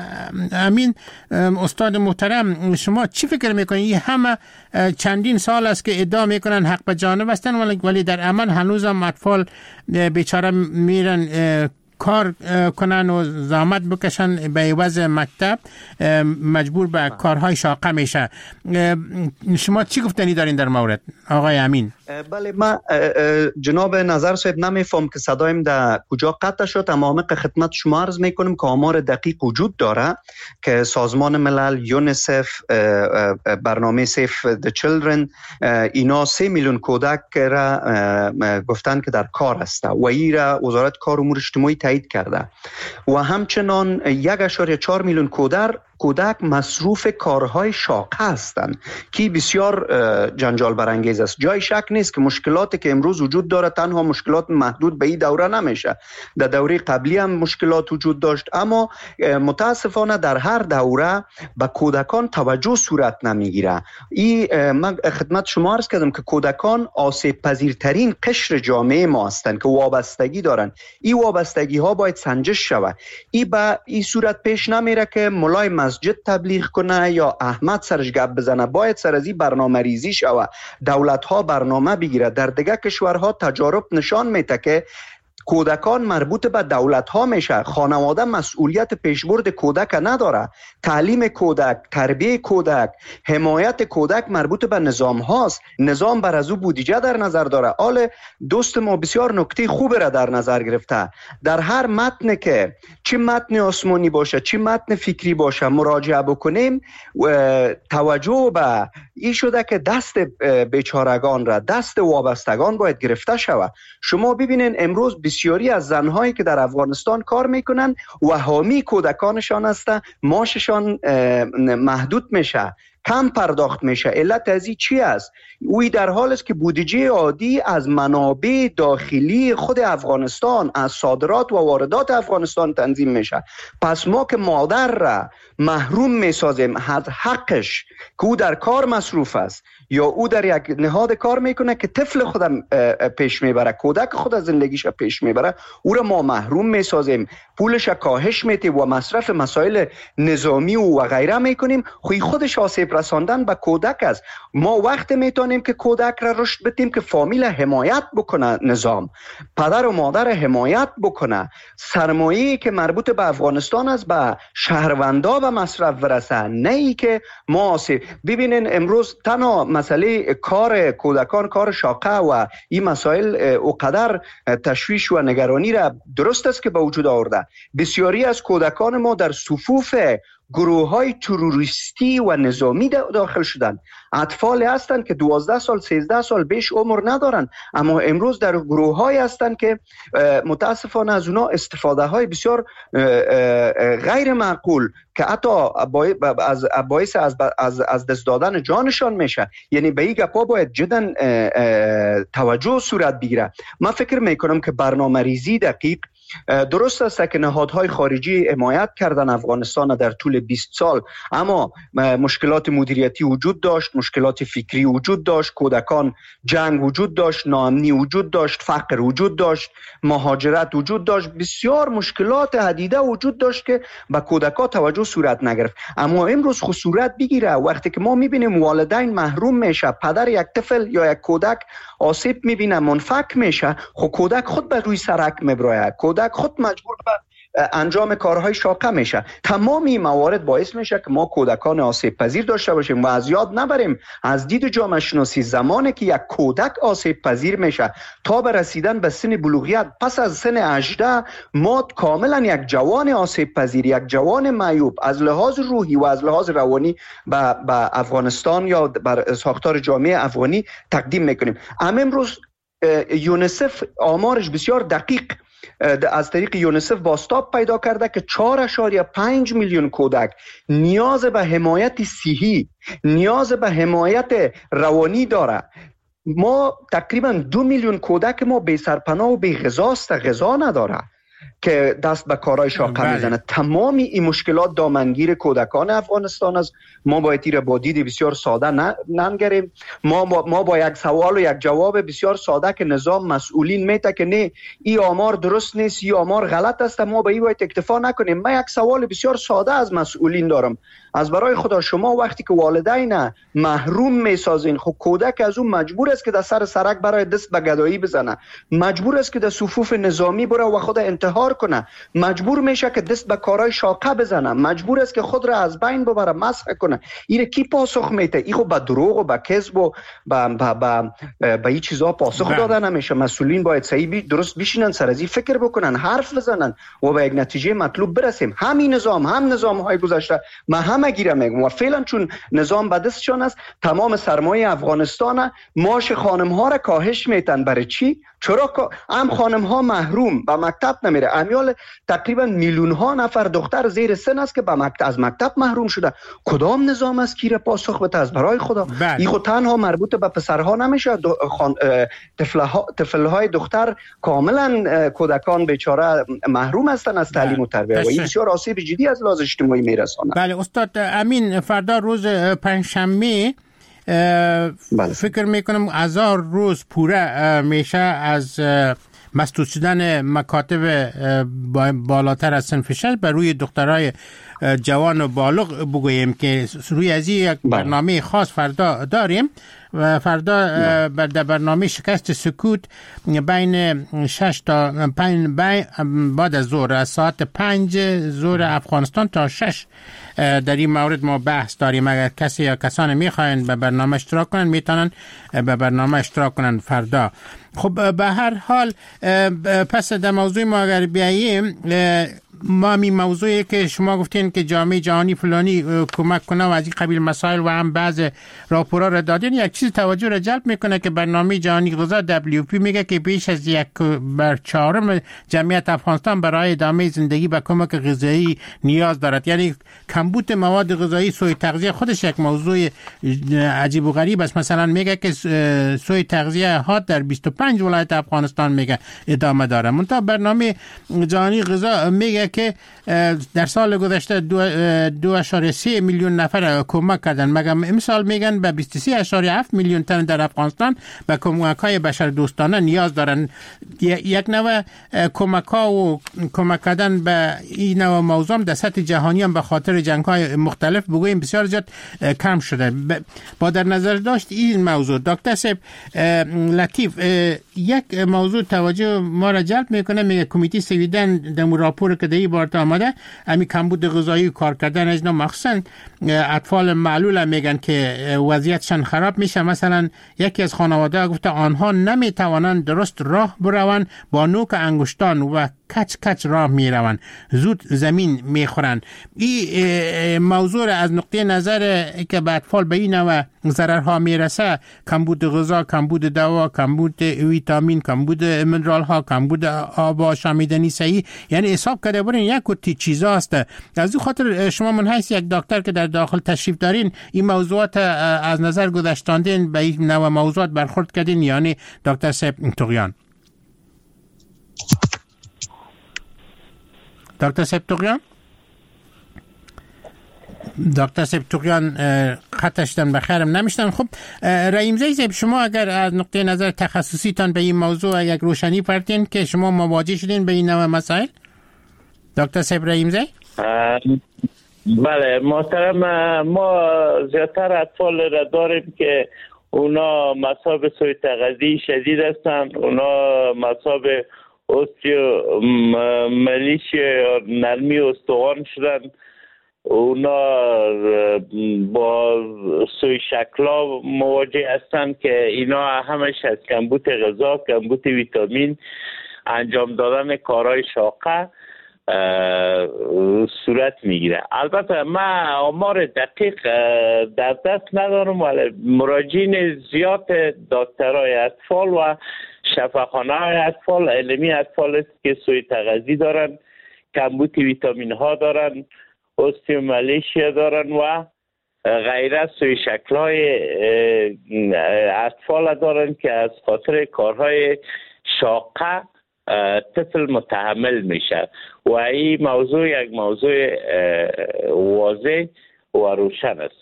امین استاد محترم، شما چی فکر میکنید؟ این همه چندین سال است که ادعا میکنن حق به جانب هستن، ولی در عمل هنوز هم اطفال بیچاره میرن کار کنن و زحمت بکشن، به عوض مکتب مجبور به کارهای شاقه میشه. شما چی گفتنی دارین در مورد آقای امین؟ بله، من جناب نظر صاحب نمیفهم که صدایم در کجا قطع شد، اما عمیق خدمت شما عرض میکنم که آمار دقیق وجود داره که سازمان ملل، یونیسف، برنامه سیف د چیلدرن، اینا سه میلیون کودک را گفتن که در کار هست و ای را وزارت کار امور اجتماعی تایید کرده و همچنان یک اشاره چهار میلیون کودک کودک مصروف کارهای شاقه هستند که بسیار جنجال برانگیز است. جای شک نیست که مشکلاتی که امروز وجود داره تنها مشکلات محدود به این دوره نمیشه. در دوره قبلی هم مشکلات وجود داشت، اما متاسفانه در هر دوره به کودکان توجه صورت نمیگیره. این من خدمت شما عرض کردم که کودکان آسیب پذیرترین قشر جامعه ما هستند که وابستگی دارن. این وابستگی ها باید سنجش شود. این به این صورت پیش نمیره که مولای مسجد تبلیغ کنه یا احمد سرش گپ بزنه. باید سر از این برنامه ریزی شوه، دولت ها برنامه بگیره. در دیگه کشورها تجارب نشان میده که کودکان مربوط به دولت ها میشه. خانواده مسئولیت پیشبرد کودک نداره. تعلیم کودک، تربیه کودک، حمایت کودک مربوط به نظام هاست. نظام بر از او بودجه در نظر داره. آل دوست ما بسیار نکته خوب را در نظر گرفته. در هر متن که چه متن آسمانی باشه چه متن فکری باشه مراجعه بکنیم، توجه به این شده که دست بیچارگان را، دست وابستگان باید گرفته شود. شما ببینین امروز بسیاری از زنهایی که در افغانستان کار میکنن و حامی کودکانشان هستن، معاششان محدود میشه، کم پرداخت میشه. علت از این چی است؟ اوی در حال است که بودجه عادی از منابع داخلی خود افغانستان، از صادرات و واردات افغانستان تنظیم میشه. پس ما که مادر را محروم میسازیم از حقش که او در کار مصروف است یا او در یک نهاد کار میکنه که طفل خودم پیش میبره، کودک خود زندگیش پیش میبره، او را ما محروم میسازیم، پولش کاهش میتیم و مصرف مسائل نظامی و غیره میکنیم، خوی خودش آسیب رساندن به کودک است. ما وقت میتونیم که کودک را رشد بدیم که فامیل حمایت بکنه، نظام پدر و مادر حمایت بکنه، سرمایه‌ای که مربوط به افغانستان است به شهروندا به مصرف برسه، نه ای که ما آسیب. ببینین امروز تنها مسئله کار کودکان کار شاقه و این مسائل اوقدر تشویش و نگرانی را درست است که به وجود آورده. بسیاری از کودکان ما در صفوف گروه های تروریستی و نظامی داخل شدن. اطفال هستند که دوازده سال سیزده سال بیش عمر ندارن، اما امروز در گروه های هستند که متاسفانه از اونا استفاده های بسیار غیر معقول که حتی از باعث از از از دست دادن جانشان میشه. یعنی به این گپا باید جدا توجه صورت بگیره. من فکر میکنم که برنامه ریزی دقیق درست است که نهادهای خارجی حمایت کردن افغانستان در طول بیست سال، اما مشکلات مدیریتی وجود داشت، مشکلات فکری وجود داشت، کودکان جنگ وجود داشت، ناامنی وجود داشت، فقر وجود داشت، مهاجرت وجود داشت، بسیار مشکلات عدیده وجود داشت که به کودکان توجه صورت نگرفت. اما امروز خود صورت بگیره وقتی که ما میبینیم والدین محروم میشه، پدر یک طفل یا یک کودک آسیب میبینه، منفک میشه، خود کودک خود به روی سرک میبره، کودک خود مجبور به انجام کارهای شاقه میشه. تمام این موارد باعث میشه که ما کودکان آسیب پذیر داشته باشیم و از یاد نبریم از دید جامعه شناسی زمانی که یک کودک آسیب پذیر میشه تا به رسیدن به سن بلوغیت، پس از سن هجده ما کاملا یک جوان آسیب پذیر، یک جوان معیوب از لحاظ روحی و از لحاظ روانی به افغانستان یا بر ساختار جامعه افغانی تقدیم میکنیم. اما امروز یونیسف آمارش بسیار دقیق از طریق یونیسف بازتاب پیدا کرده که چهار اشاریه پنج میلیون کودک نیاز به حمایت صحی، نیاز به حمایت روانی داره. ما تقریبا دو میلیون کودک ما بی سرپناه و بی غذاست، غذا نداره که دست به کارهای شاقه میزنه. تمام این مشکلات دامنگیر کودکان افغانستان است. ما باید این را با دید بسیار ساده ننگریم. ما با, ما با یک سوال و یک جواب بسیار ساده که نظام مسئولین میته که نه این آمار درست نیست، این آمار غلط است، ما به این باید اکتفا نکنیم. من یک سوال بسیار ساده از مسئولین دارم. از برای خدا شما وقتی که والدین محروم میسازین، خب کودک از اون مجبور است که در سر سرک برای دست به گدایی بزنه، مجبور است که در صفوف نظامی بره و خود انتحار کنه، مجبور میشه که دست به کارهای شاقه بزنه، مجبور است که خود را از بین ببره، مسخ کنه. این کی پاسخ میده؟ این خب به دروغ و به کذب و به به به به این چیزا پاسخ داده نمیشه. مسئولین باید صحیح درست بشینن، سر از این فکر بکنن، حرف بزنن و به یک نتیجه مطلوب برسیم. همین نظام هم نظام های گذشته ما همه گیره میگم و فعلا چون نظام به دستشان است تمام سرمایه افغانستان معاش خانم ها را کاهش میتن. برای چی؟ چرا هم خانم ها محروم به مکتب نمیره. امیال تقریبا میلیون ها نفر دختر زیر سن است که به مکتب از مکتب محروم شده. کدام نظام است که پاسخ بده؟ از برای خدا این خود تنها مربوط به پسرها نمیشه، طفل های دختر کاملا کودکان بیچاره محروم هستن از تعلیم و تربیت و این بسیار آسیب جدی از لحاظ اجتماعی میرسونه. بله استاد امین، فردا روز پنجشنبه بله. فکر میکنم هزار روز پوره میشه از مسدود شدن مکاتب بالاتر از صنف شش بر روی دخترای جوان و بالغ بگوییم که روی از یک برنامه خاص فردا داریم و فردا در برنامه شکست سکوت بین شش تا پنج بعد از ظهر از ساعت پنج ظهر افغانستان تا شش در این مورد ما بحث داریم. اگر کسی یا کسانی میخواین به برنامه اشتراک کنن میتونن به برنامه اشتراک کنن فردا. خب به هر حال پس در موضوع ما اگر بیاییم، ما می موضوعی که شما گفتین که جامعه جهانی فلانی کمک کنه و از این قبیل مسائل و هم بعض راپورها را دادین، یک چیز توجه را جلب میکنه که برنامه جهانی غذا دبلیو پی میگه که بیش از یک بر چهارم جمعیت افغانستان برای ادامه زندگی به کمک غذایی نیاز دارد. یعنی کمبود مواد غذایی، سوء تغذیه خودش یک موضوع عجیب و غریب است. مثلا میگه که سوء تغذیه ها در بیست و پنج ولایت افغانستان میگه ادامه داره. منتها برنامه جهانی غذا میگه میگه که در سال گذشته دو اشاره سه میلیون نفر کمک کردن، مگر امسال میگن به بیست و سه اشاره هفت میلیون تن در افغانستان به کمک های بشر دوستانه نیاز دارن. یک نوع کمک ها و کمک کردن به این نوع موضوع در سطح جهانی هم به خاطر جنگ های مختلف بگوییم بسیار زیاد کم شده. با در نظر داشت این موضوع دکتر صاحب لطیف، یک موضوع توجه ما را جلب میکنه. میگه کمیته سویدن در راپور که در بار آمده امی کمبود غذایی کار کردن اجنا مخصوصا اطفال معلول میگن که وضعیتشان خراب میشه. مثلا یکی از خانواده گفته آنها نمیتوانند درست راه بروند، با نوک انگشتان و کچ کچ راه میروند، زود زمین میخورند. این موضوع از نقطه نظر که به اطفال به این نوع ضررها میرسه، کمبود غذا، کمبود دوا، کمبود ویتامین، کمبود منرال ها، کمبود آب آشامیدنی صحیح، یعنی حساب کرده برین یک کتی چیزا است. از این خاطر شما من حیث یک دکتر که در داخل تشریف دارین این موضوعات از نظر گذاشتاندین، به این نوع موضوعات برخورد کردین، یعنی دکتر صاحب طغیان. دکتر صاحب طغیان دکتر صاحب طغیان خطشتن بخیرم نمیشتن. خب رحیمزی صاحب، شما اگر از نقطه نظر تخصصی تان به این موضوع یک روشنی فرتین که شما مواجه شدین به این نوع مسائل. دکتر صاحب رحیمزی. بله محترم، ما زیادتر اطفال را داریم که اونا مصاب سوی تغذیه شدید هستند، اونا مصاب اوستیو ملیشیا نرمی استخوان شدن، اونا با سوی شکلا مواجه هستند که اینا همش از کمبود غذا، کمبود ویتامین، انجام دادن کارهای شاقه صورت میگیره. البته من آمار دقیق در دست ندارم، ولی مراجعین زیاد دکترای اطفال و شفاخانه های اطفال، علمی اطفال است که سوی تغذیه دارن، کمبود ویتامین ها دارن، اوستیومالیشیا دارن و غیره سوی شکل‌های اطفال دارن که از خاطر کارهای شاقه طفل متحمل میشه و این موضوع یک موضوع واضح و روشن است.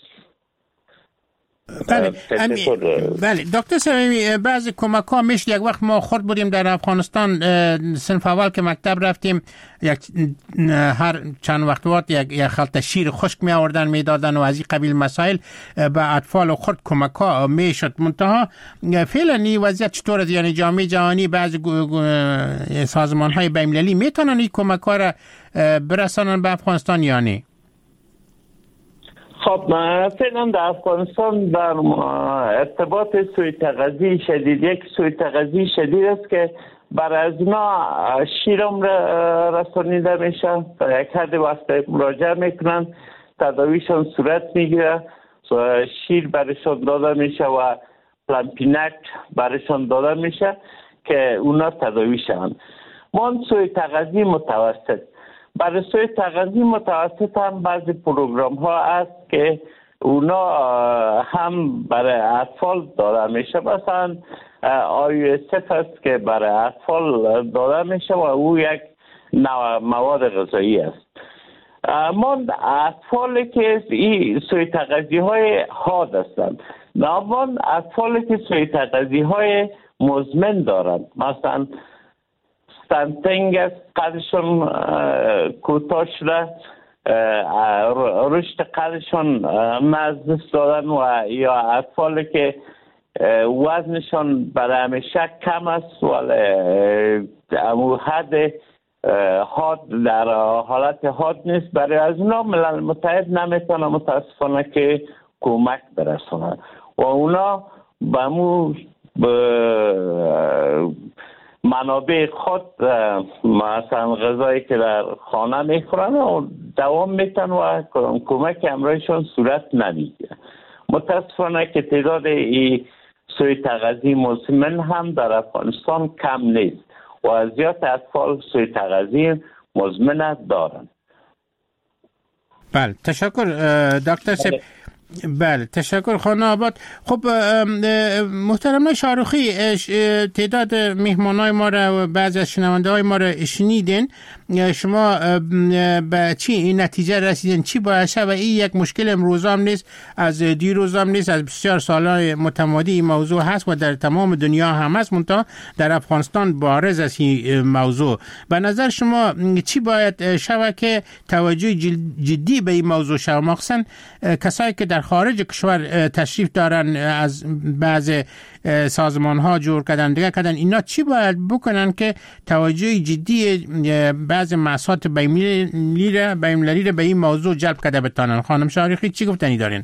بله بله دکتر صاحب، بعضی کمک ها میشه یک وقت ما خود بودیم در افغانستان صنف اول که مکتب رفتیم، یک هر چند وقت وقت یک یک خلطه شیر خشک می آوردن میدادن و از این قبیل مسائل به اطفال و خود کمک ها میشد. منتها فعلا این وضعیت چطور است؟ یعنی جامعه جهانی بعضی سازمان های بین المللی میتونن این کمک ها را برسانن به افغانستان یا نه؟ خب فعلا در افغانستان در ارتباط سوی تغذیه شدید، یک سوی تغذیه شدید است که برای از اینا شیرم رسانیده میشه، در یک حد وقت مراجعه میکنن، تداویشان صورت میگیره، شیر برشان داده میشه و پلمپینک برشان داده میشه که اونا تداوی شن. ما سوی تغذیه متوسط، برای سوی تغذیه متوسط هم بعضی پروگرام ها هست که اونا هم برای اطفال داده میشه، مثلا آی اس اف است که برای اطفال داده میشه و او یک نوع مواد غذایی است. ما اطفالی که این سوی تغذیه های حاد هستند، ما اطفالی که سوی تغذیه های مزمن دارند، مثلا استنتنگ است، قدشون کوتاه شده، رشد قدشون از دست دادن و یا اطفالی که وزنشون برای همیشه کم است ولی امو حد حاد در حالت حاد نیست، برای از اونا ملل متحد نمیتونه متاسفانه که کمک برسونه و اونا به امو منابع خود مثلا غذایی که در خانه میخورن و دوام میتن و کمک امرایشان صورت نمیگیره. متاسفانه که تعداد این سوی تغذیه مزمن هم در افغانستان کم نیست و از زیاد اطفال سوی تغذیه مزمن دارن. بله تشکر دکتر صاحب. بله تشکر خانم آباد. خب محترم شاروخی، تعداد مهمانای ما را و بعضی از شنونده های ما را شنیدین، شما به چی این نتیجه رسیدین؟ چی باید شد؟ و این یک مشکل امروز هم نیست، از دیروز هم نیست، از بسیار سالهای متمادی این موضوع هست و در تمام دنیا هم هست، منتها در افغانستان بارز است این موضوع. به نظر شما چی باید شود که توجه جدی به این موضوع شود، مخصوصا کسایی که در خارج کشور تشریف دارن، از بعض سازمان ها جور کردن دیگه کردن، اینا چی باید بکنن که توجه جدی بعض مؤسسات بین‌المللی را به این موضوع جلب کرده بتانن؟ خانم شاروخی چی گفتنی دارین؟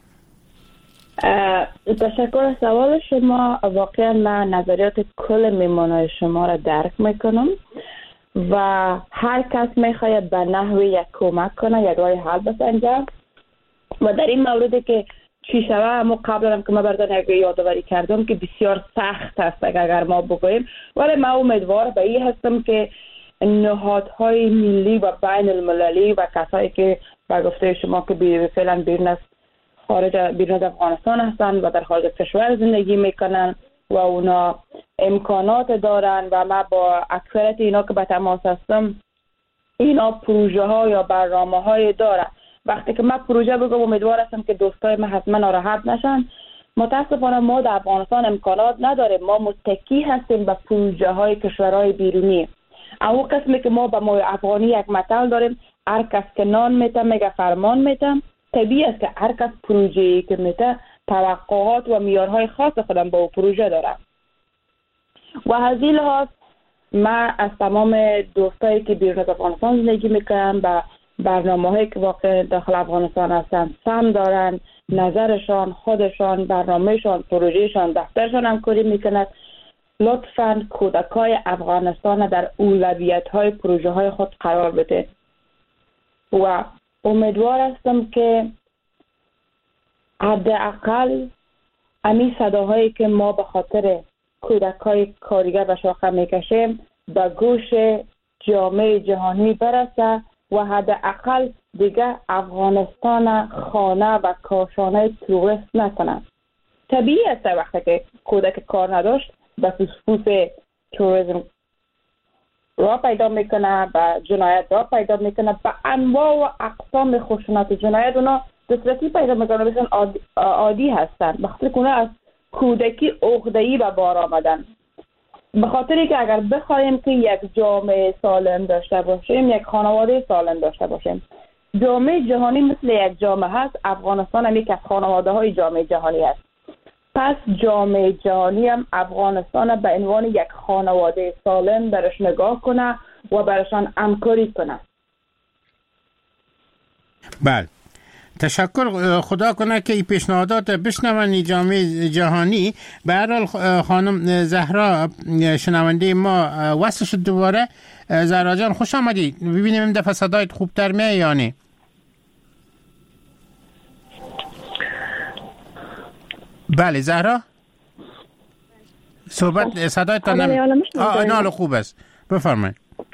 تشکر از سوال شما. واقعا من نظریات کل میمانای شما را درک میکنم و هر کس میخواید به نحوی یک کمک کنه، یک راه حل بسنجه. و در این موردی که چی شوه، اما قبل هم که ما بردن یک یادآوری کردم که بسیار سخت است اگر ما بگوییم، ولی ما امیدوار به این هستم که نهادهای ملی و بین المللی و کسایی که به گفته شما که فعلا بیرون از خارج بیرون از افغانستان هستند و در خارج کشور زندگی میکنن و اونا امکانات دارن و ما با اکثریت اینا که به تماس هستم، اینا پروژه ها یا برنامه های دارن. وقتی که من پروژه بگم امیدوار هستم که دوستای من حتما ناراحت نشن. متاسفانه ما در افغانستان امکانات نداریم، ما متکی هستیم به پروژه های کشورهای بیرونی. اما قسمی که ما به ما افغانی یک متل داریم، هر کس که نان میته میگه فرمان میته. طبیعی است که هر کس پروژه‌ای که میته توقعات و معیارهای خاص خودم با پروژه داره. و از این لحاظ من از تمام دوستایی که بیرون از افغانستان زندگی میکنن و برنامه‌هایی که واقع داخل افغانستان هستن سهم دارن، نظرشان، خودشان، برنامهشان، پروژهشان، دفترشان همکاری میکند، لطفاً کودکای افغانستان در اولویت‌های پروژه‌های خود قرار بده. و امیدوار هستم که حداقل امی صداهایی که ما به خاطر کودکای کارگر و شاخه میکشیم به گوش جامعه جهانی برسه و حداقل دیگه افغانستان خانه و کاشانه توریست نکنه. طبیعی است وقتی که کودک کار نداشت به فسفوس توریسم را پیدا میکنه، به جنایت را پیدا میکنه، به انواع و اقسام خشونت و جنایت اونا دسترسی پیدا میکنه، بسیار عادی, عادی هستن. بخاطر که اونا از کودکی عقده‌ای به بار آمدن. به خاطری که اگر بخوایم که یک جامعه سالم داشته باشیم، یک خانواده سالم داشته باشیم، جامعه جهانی مثل یک جامعه هست، افغانستان هم یک از خانواده های جامعه جهانی است. پس جامعه جهانی هم افغانستان به عنوان یک خانواده سالم برش نگاه کنه و برشان همکاری کنه. بله، تشکر. خدا کنه که این پیشنهادات بشنون جامعه جهانی. به هر حال خانم زهرا شنونده ما وصل شد دوباره. زهرا جان خوش آمدید. ببینیم این دفعه صدایت خوبتر میه یا نه؟ بله زهرا صحبت صدایت نم... آه نه خوب است، بفرمایید.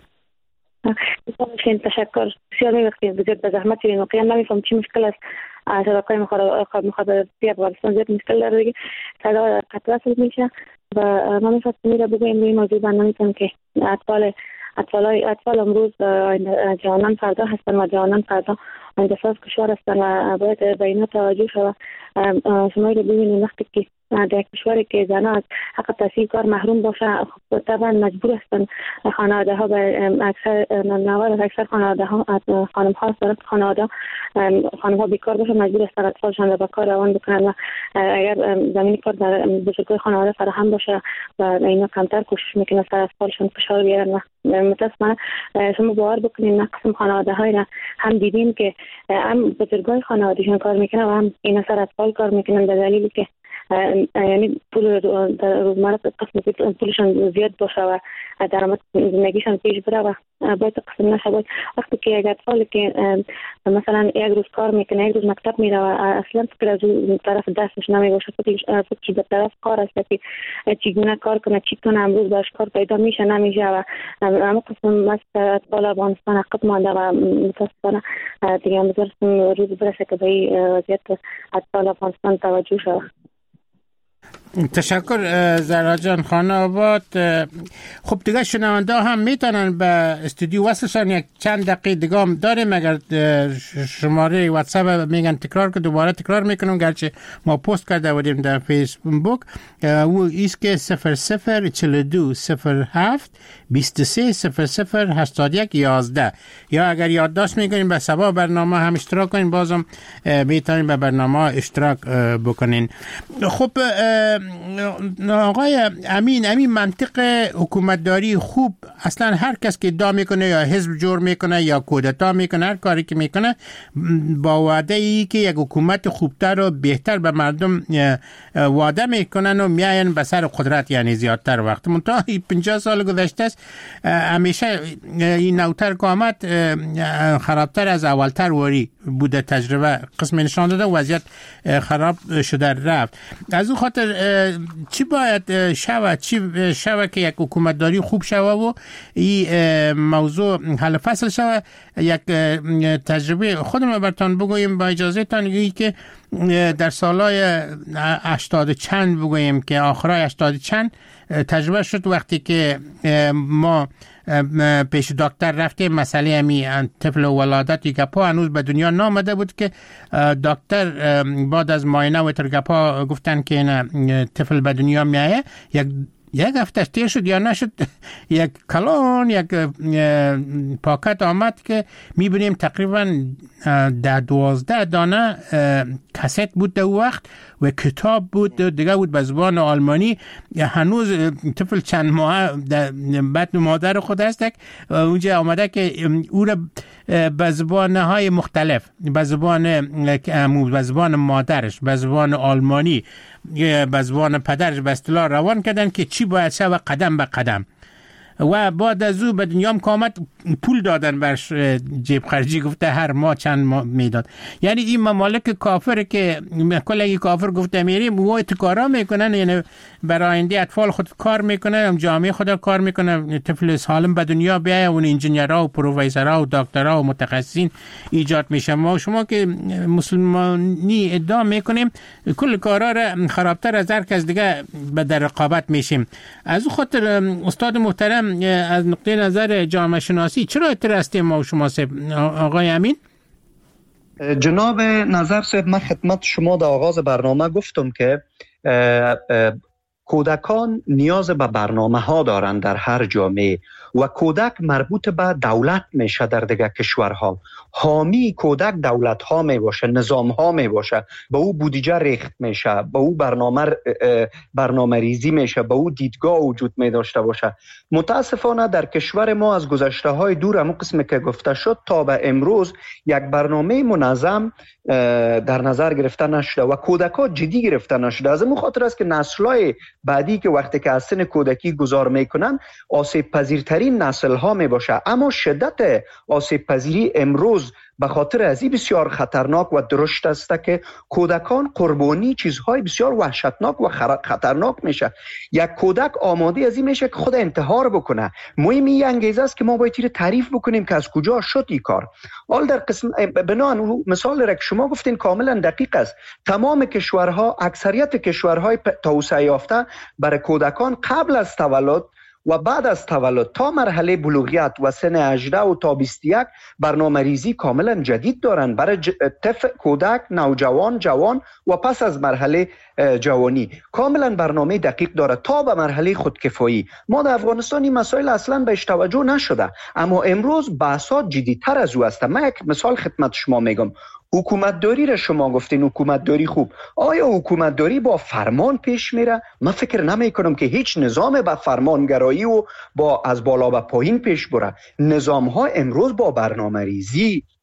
تشکر. بسیار می‌خواستم بزرگ به زحمت این واقعا نمی‌فهم چی مشکل است. صداقای مخابراتی افغانستان زیاد مشکل داره دیگه، صدا قطع وصل میشه و ما می‌خواستم میره بگویم روی موضوع برنامه‌تون که اطفال اطفال اطفال امروز جوانان فردا هستن و جوانان فردا آینده ساز کشور هستن و باید به اینا توجه شود. شما رو ببینید وقتی که در کشوری که زنان از حق تحصیل کار محروم باشه، خب طبعا مجبور هستن خانواده ها به اکثر نوار اکثر خانواده ها خانم ها طرف خانواده خانم ها بیکار باشه، مجبور هستن اطفالشان را به کار روان بکنن و اگر زمین کار در بزرگای خانواده فراهم باشه و اینا کمتر کوشش میکنن سر اطفالشان فشار بیارن. و متاسفانه شما باور بکنید نقص خانواده های را هم دیدیم که هم بزرگای خانوادهشان کار میکنن و هم اینا سر اطفال کار میکنن، به دلیلی که یعنی پول در روزمره قسم پولشان زیاد باشه و درآمد زندگیشان پیش بره و باید قسم نشه. باید وقتی که یک اطفالی که مثلا یک روز کار میکنه یک روز مکتب میره و اصلا فکر از اون طرف دستش نمیباشه، فکر به طرف کار است که چگونه کار کنه، چی کنه امروز باش کار پیدا میشه نمیشه و اما قسم مثل اطفال افغانستان عقب مانده و متاسفانه دیگه میذارستم روز برسه که به این وضعیت اطفال افغانستان توجه شد. تشکر زهرا جان خان آباد. خب دیگه شنونده هم میتونن به استودیو وصلشن، یک چند دقیقه دیگه هم داریم. اگر شماره واتساپ میگن تکرار که دوباره تکرار میکنم، گرچه ما پست کرده بودیم در فیسبوک، او ایست که صفر صفر چهل و دو صفر هفت بیست و سه صفر صفر هشتاد و یک یازده، یا اگر یادداشت میکنین به سبا برنامه هم اشتراک کنین، بازم میتونین به برنامه اشتراک بکنین. خب آقای امین، امین منطق حکومتداری خوب اصلا هر کس که ادعا میکنه یا حزب جور میکنه یا کودتا میکنه، هر کاری که میکنه با وعده ای که یک حکومت خوبتر و بهتر به مردم وعده میکنن و میاین به سر قدرت، یعنی زیادتر وقت. منتها پنجاه سال گذشته است همیشه این نوتر که آمد خرابتر از اولتر وری بوده، تجربه قسم نشان داده وضعیت خراب شده رفت. از اون خاطر چی باید شود چی شود که یک حکومتداری خوب شود و این موضوع حل فصل شود؟ یک تجربه خودم براتون بگویم با اجازه تان، که در سالهای هشتاد چند بگویم که آخرای هشتاد چند تجربه شد وقتی که ما پیش دکتر رفتیم، مسئله همی طفل ولادت گپا هنوز به دنیا نامده بود که دکتر بعد از معاینه و ترگپا گفتن که این طفل به دنیا میایه. یک یک هفته تیر شد یا نشد، یک کلان یک پاکت آمد که میبینیم تقریبا ده دوازده دانه کست بود در وقت و کتاب بود دیگه بود به زبان آلمانی. هنوز طفل چند ماه در بطن مادر خود است، اونجا آمده که او را به زبانهای مختلف، به زبان به زبان مادرش، به زبان آلمانی، به زبان پدرش به اصطلاح روان کردن که چی باید شود قدم به قدم. و بعد از او به دنیام که آمد پول دادن برش جیب خرجی، گفته هر ماه چند ماه میداد. یعنی این ممالک کافر که کلگی کافر گفته میریم و اتکارا میکنن، یعنی برای آینده اطفال خود کار میکنن، جامعه خود کار میکنن، طفل سالم به دنیا بیایه، اون انجینیرها و پروفیسورها و دکترها و متخصصین ایجاد میشه. ما شما که مسلمانی ادعا میکنیم کل کارا را خرابتر از هر کس دیگه به در رقابت میشیم. از اون خاطر استاد محترم از نقطه نظر جامعه شناسی چرا اعتراض ما شما آقای امین؟ جناب نظر صاحب، من خدمت شما در آغاز برنامه گفتم که کودکان نیاز به برنامه ها دارند در هر جامعه و کودک مربوط به دولت میشه در دیگه کشورها. حامی کودک دولت ها می باشه، نظام ها می باشه، به او بودجه ریخت میشه، به او برنامه برنامه ریزی میشه، به او دیدگاه وجود می داشته باشه. متاسفانه در کشور ما از گذشته های دور، همون قسمی که گفته شد، تا به امروز یک برنامه منظم در نظر گرفته نشده و کودک‌ها جدی گرفته نشده. از این خاطر است که نسل‌های بعدی که وقتی که از سن کودکی گذار میکنن آسیب پذیرترین نسل ها می باشه. اما شدت آسیب پذیری امروز به خاطر از این بسیار خطرناک و درشت است که کودکان قربانی چیزهای بسیار وحشتناک و خطرناک میشه. یک کودک آماده از این میشه که خود انتحار بکنه. مهم این انگیزه است که ما باید تیر تعریف بکنیم که از کجا شد این کار. حال در قسم بنان مثال را که شما گفتین کاملا دقیق است. تمام کشورها، اکثریت کشورهای توسعه یافته برای کودکان قبل از تولد و بعد از تولد تا مرحله بلوغیت و سن هجده و تا بیست و یک برنامه ریزی کاملا جدید دارند برای طفل، کودک، نوجوان، جوان و پس از مرحله جوانی. کاملا برنامه دقیق داره تا به مرحله خودکفایی. ما در افغانستان این مسائل اصلا بهش توجه نشده، اما امروز بحثات جدیدتر از او است. من یک مثال خدمت شما میگم. حکومتداری را شما گفتین حکومتداری خوب. آیا حکومتداری با فرمان پیش میره؟ من فکر نمی کنم که هیچ نظام با فرمانگرایی و با از بالا به پایین پیش بره. نظام ها امروز با برنامه ریزی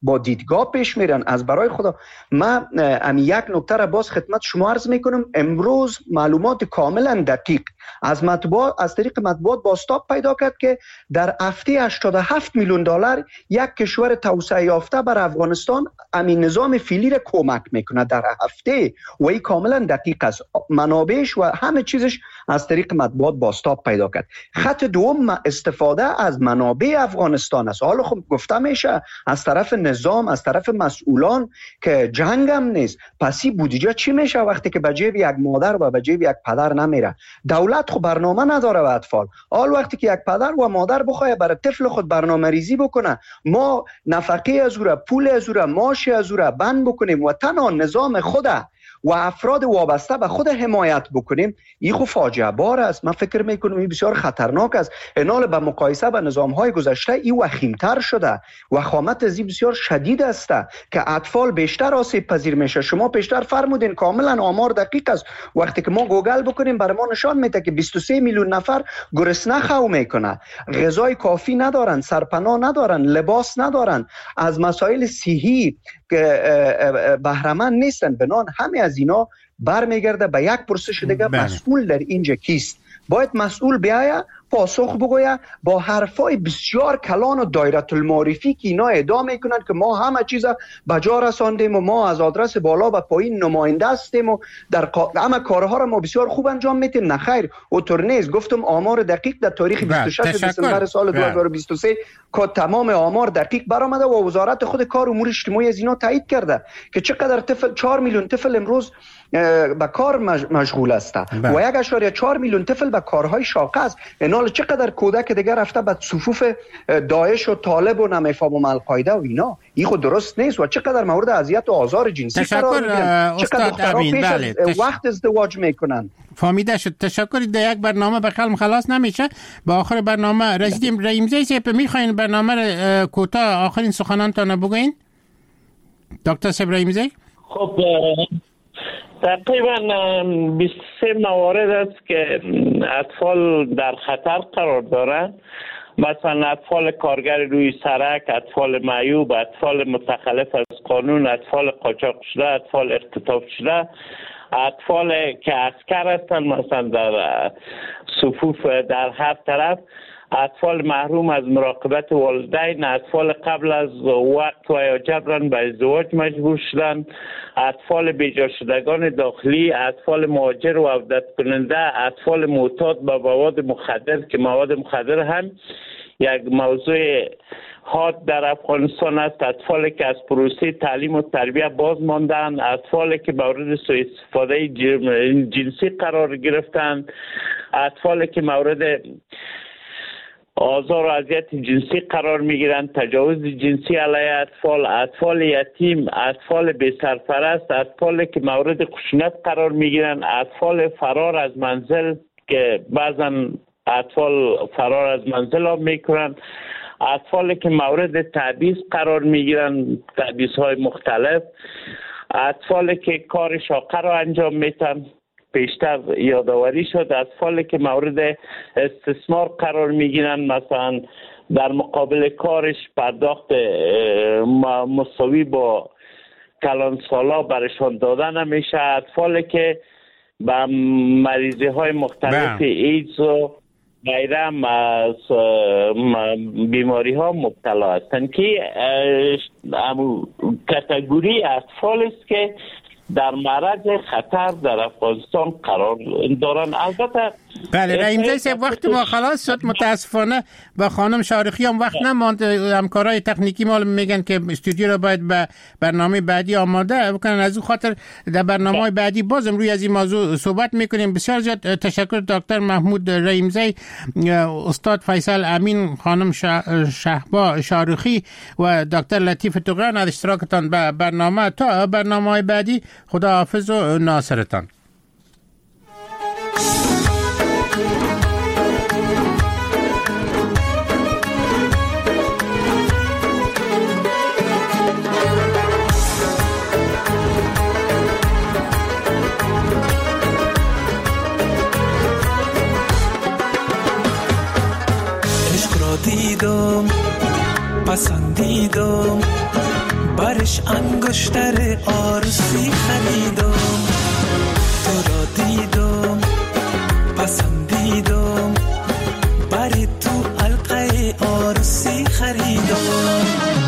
با دیدگاه پیش میرن. از برای خدا من امی یک نکته را باز خدمت شما عرض میکنم. امروز معلومات کاملا دقیق از مطبوعات از طریق مطبوعات بازتاب پیدا کرد که در هفته هشتاد و هفت میلیون دلار یک کشور توسعه یافته بر افغانستان امین نظام فعلی را کمک میکنه در هفته، و این کاملا دقیق است. منابعش و همه چیزش از طریق مطبوعات بازتاب پیدا کرد. خط دوم استفاده از منابع افغانستان است. حالا خب گفته میشه از طرف نظام، از طرف مسئولان که جنگ هم نیست، پس این بودجه چی میشه وقتی که به جیب یک مادر و به جیب یک پدر نمیره؟ دولت خب برنامه نداره و اطفال. حال وقتی که یک پدر و مادر بخواد برای طفل خود برنامه ریزی بکنه، ما نفقه از او را، پول از او را، معاش از او را بند بکنیم و تنها نظام خود و افراد وابسته به خود حمایت بکنیم، این خو فاجعه بار است. من فکر میکنم این بسیار خطرناک است. اینال به مقایسه با نظام های گذشته این وخیمتر شده. وخامت از این بسیار شدید است که اطفال بیشتر آسیب پذیر میشه. شما پیشتر فرمودین کاملا آمار دقیق است. وقتی که ما گوگل بکنیم برای ما نشان میده که بیست و سه میلیون نفر گرسنه خو میکنه، غذای کافی ندارن، سرپناه ندارن، لباس ندارن، از مسائل صحی بهره مند نیستن. بنان همه از اینا برمیگرده به یک پرسش دیگه، مسئول در اینجا کیست؟ باید مسئول بیاید پاسخ بگوید با حرفای بسیار کلان و دایره المعرفی که اینا ادعا میکنن که ما همه چیز بجا رساندیم و ما از آدرس بالا و پایین نماینده هستیم و در قا... همه کارها را ما بسیار خوب انجام میدیم. نخیر، اونطور نیست. گفتم آمار دقیق در تاریخ بیست و شش دسامبر سال دو هزار و بیست و سه که تمام آمار دقیق برآمده و وزارت خود کار امور اجتماعی از اینا تایید کرده که چقدر طفل، چهار میلیون طفل امروز به کار مشغول است و یک اشاره چهار میلیون طفل به کارهای شاقه است. اینال چقدر کودک دیگر رفته به صفوف داعش و طالب و نمیفهمم القاعده و اینا. این خود درست نیست. و چقدر مورد اذیت و آزار جنسی قرار میگیرن، چقدر دخترها پیش بله. تش... وقت ازدواج میکنن. فهمیده شد. تشکر. در یک برنامه به خلم خلاص نمیشه. با آخر برنامه رسیدیم. رئیمزی صاحب میخواین برنامه کوتاه آخرین سخنانتان بگوین؟ دکتر صاحب رئیمزی. خب تقریبا بیست و سه موارد است که اطفال در خطر قرار دارند. مثلا اطفال کارگر روی سرک، اطفال معیوب، اطفال متخلف از قانون، اطفال قاچاق شده، اطفال اختطاف شده، اطفال که عسکر هستند مثلا در صفوف در هر طرف، اطفال محروم از مراقبت والدین، اطفال قبل از وقت و یا جبران به ازدواج مجبور شدن، اطفال بیجا شدگان داخلی، اطفال مهاجر و عودت کننده، اطفال معتاد به مواد مخدر که مواد مخدر هم یک موضوع حاد در افغانستان است، اطفالی که از پروسه تعلیم و تربیت باز ماندن، اطفالی که مورد سوء استفاده جنسی قرار گرفتند، اطفالی که مورد آزار و اذیت جنسی قرار میگیرند، تجاوز جنسی علیه اطفال، اطفال یتیم، اطفال بی سرپرست، اطفالی که مورد خشونت قرار میگیرند، اطفال فرار از منزل که بعضا اطفال فرار از منزل ها میکنند، اطفالی که مورد تبعیض قرار میگیرند، تبعیض های مختلف، اطفالی که کار شاقه را انجام میتن، پیشتر یادآوری شد، اطفالی که مورد استثمار قرار میگیرن، مثلا در مقابل کارش پرداخت مساوی با کلان سالا برشان داده نمیشه، اطفالی که به مریضی های مختلف ایدز و غیره از بیماری ها مبتلا هستند که کاتگوری اطفال است که در معرض خطر در افغانستان قرار دارن. البته بله رئیمزی صاحب وقت ما خلاص شد متاسفانه. با خانم شارخی هم وقت نماند. همکارای تکنیکی ما میگن که استودیو رو باید به برنامه بعدی آماده بکنن. از اون خاطر در برنامه بعدی بازم روی از این موضوع صحبت میکنیم. بسیار زیاد تشکر دکتر محمود رئیمزی، استاد فیصل امین، خانم شهبا شارخی و دکتر لطیف طغران از اشتراکتان به برنامه. تا برنامه بعدی خدا حافظ و ناصرتان. عشق را دیدم، پسندیدم، برش انگشتر آرسی خریدم، تو را دیدم پسندیدم، بری تو حلقه آرسی خریدم.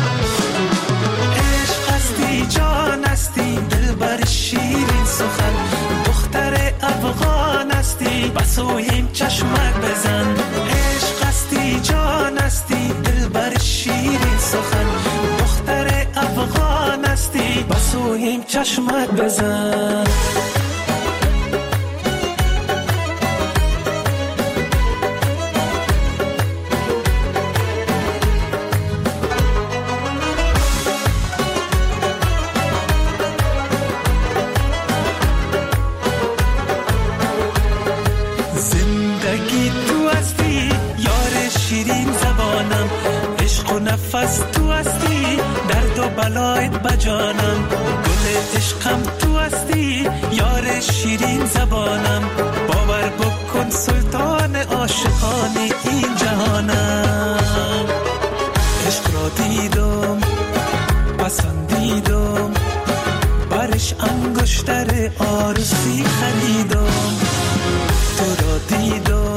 عشق هستی جان هستی دلبر شیرین سخن، دختر افغان هستی بسویم چشمک بزن. عشق هستی جان هستی دلبر شیرین سخن، دختر افغان هستی بسویم چشمک بزن. نفس تو هستی درد و بلایت بجانم، گل عشقم تو هستی یار شیرین زبانم. باور بکن سلطان عاشقان این جهانم. عشق را دیدم پسندیدم، برش انگشتر آرسی خریدم، تو را دیدم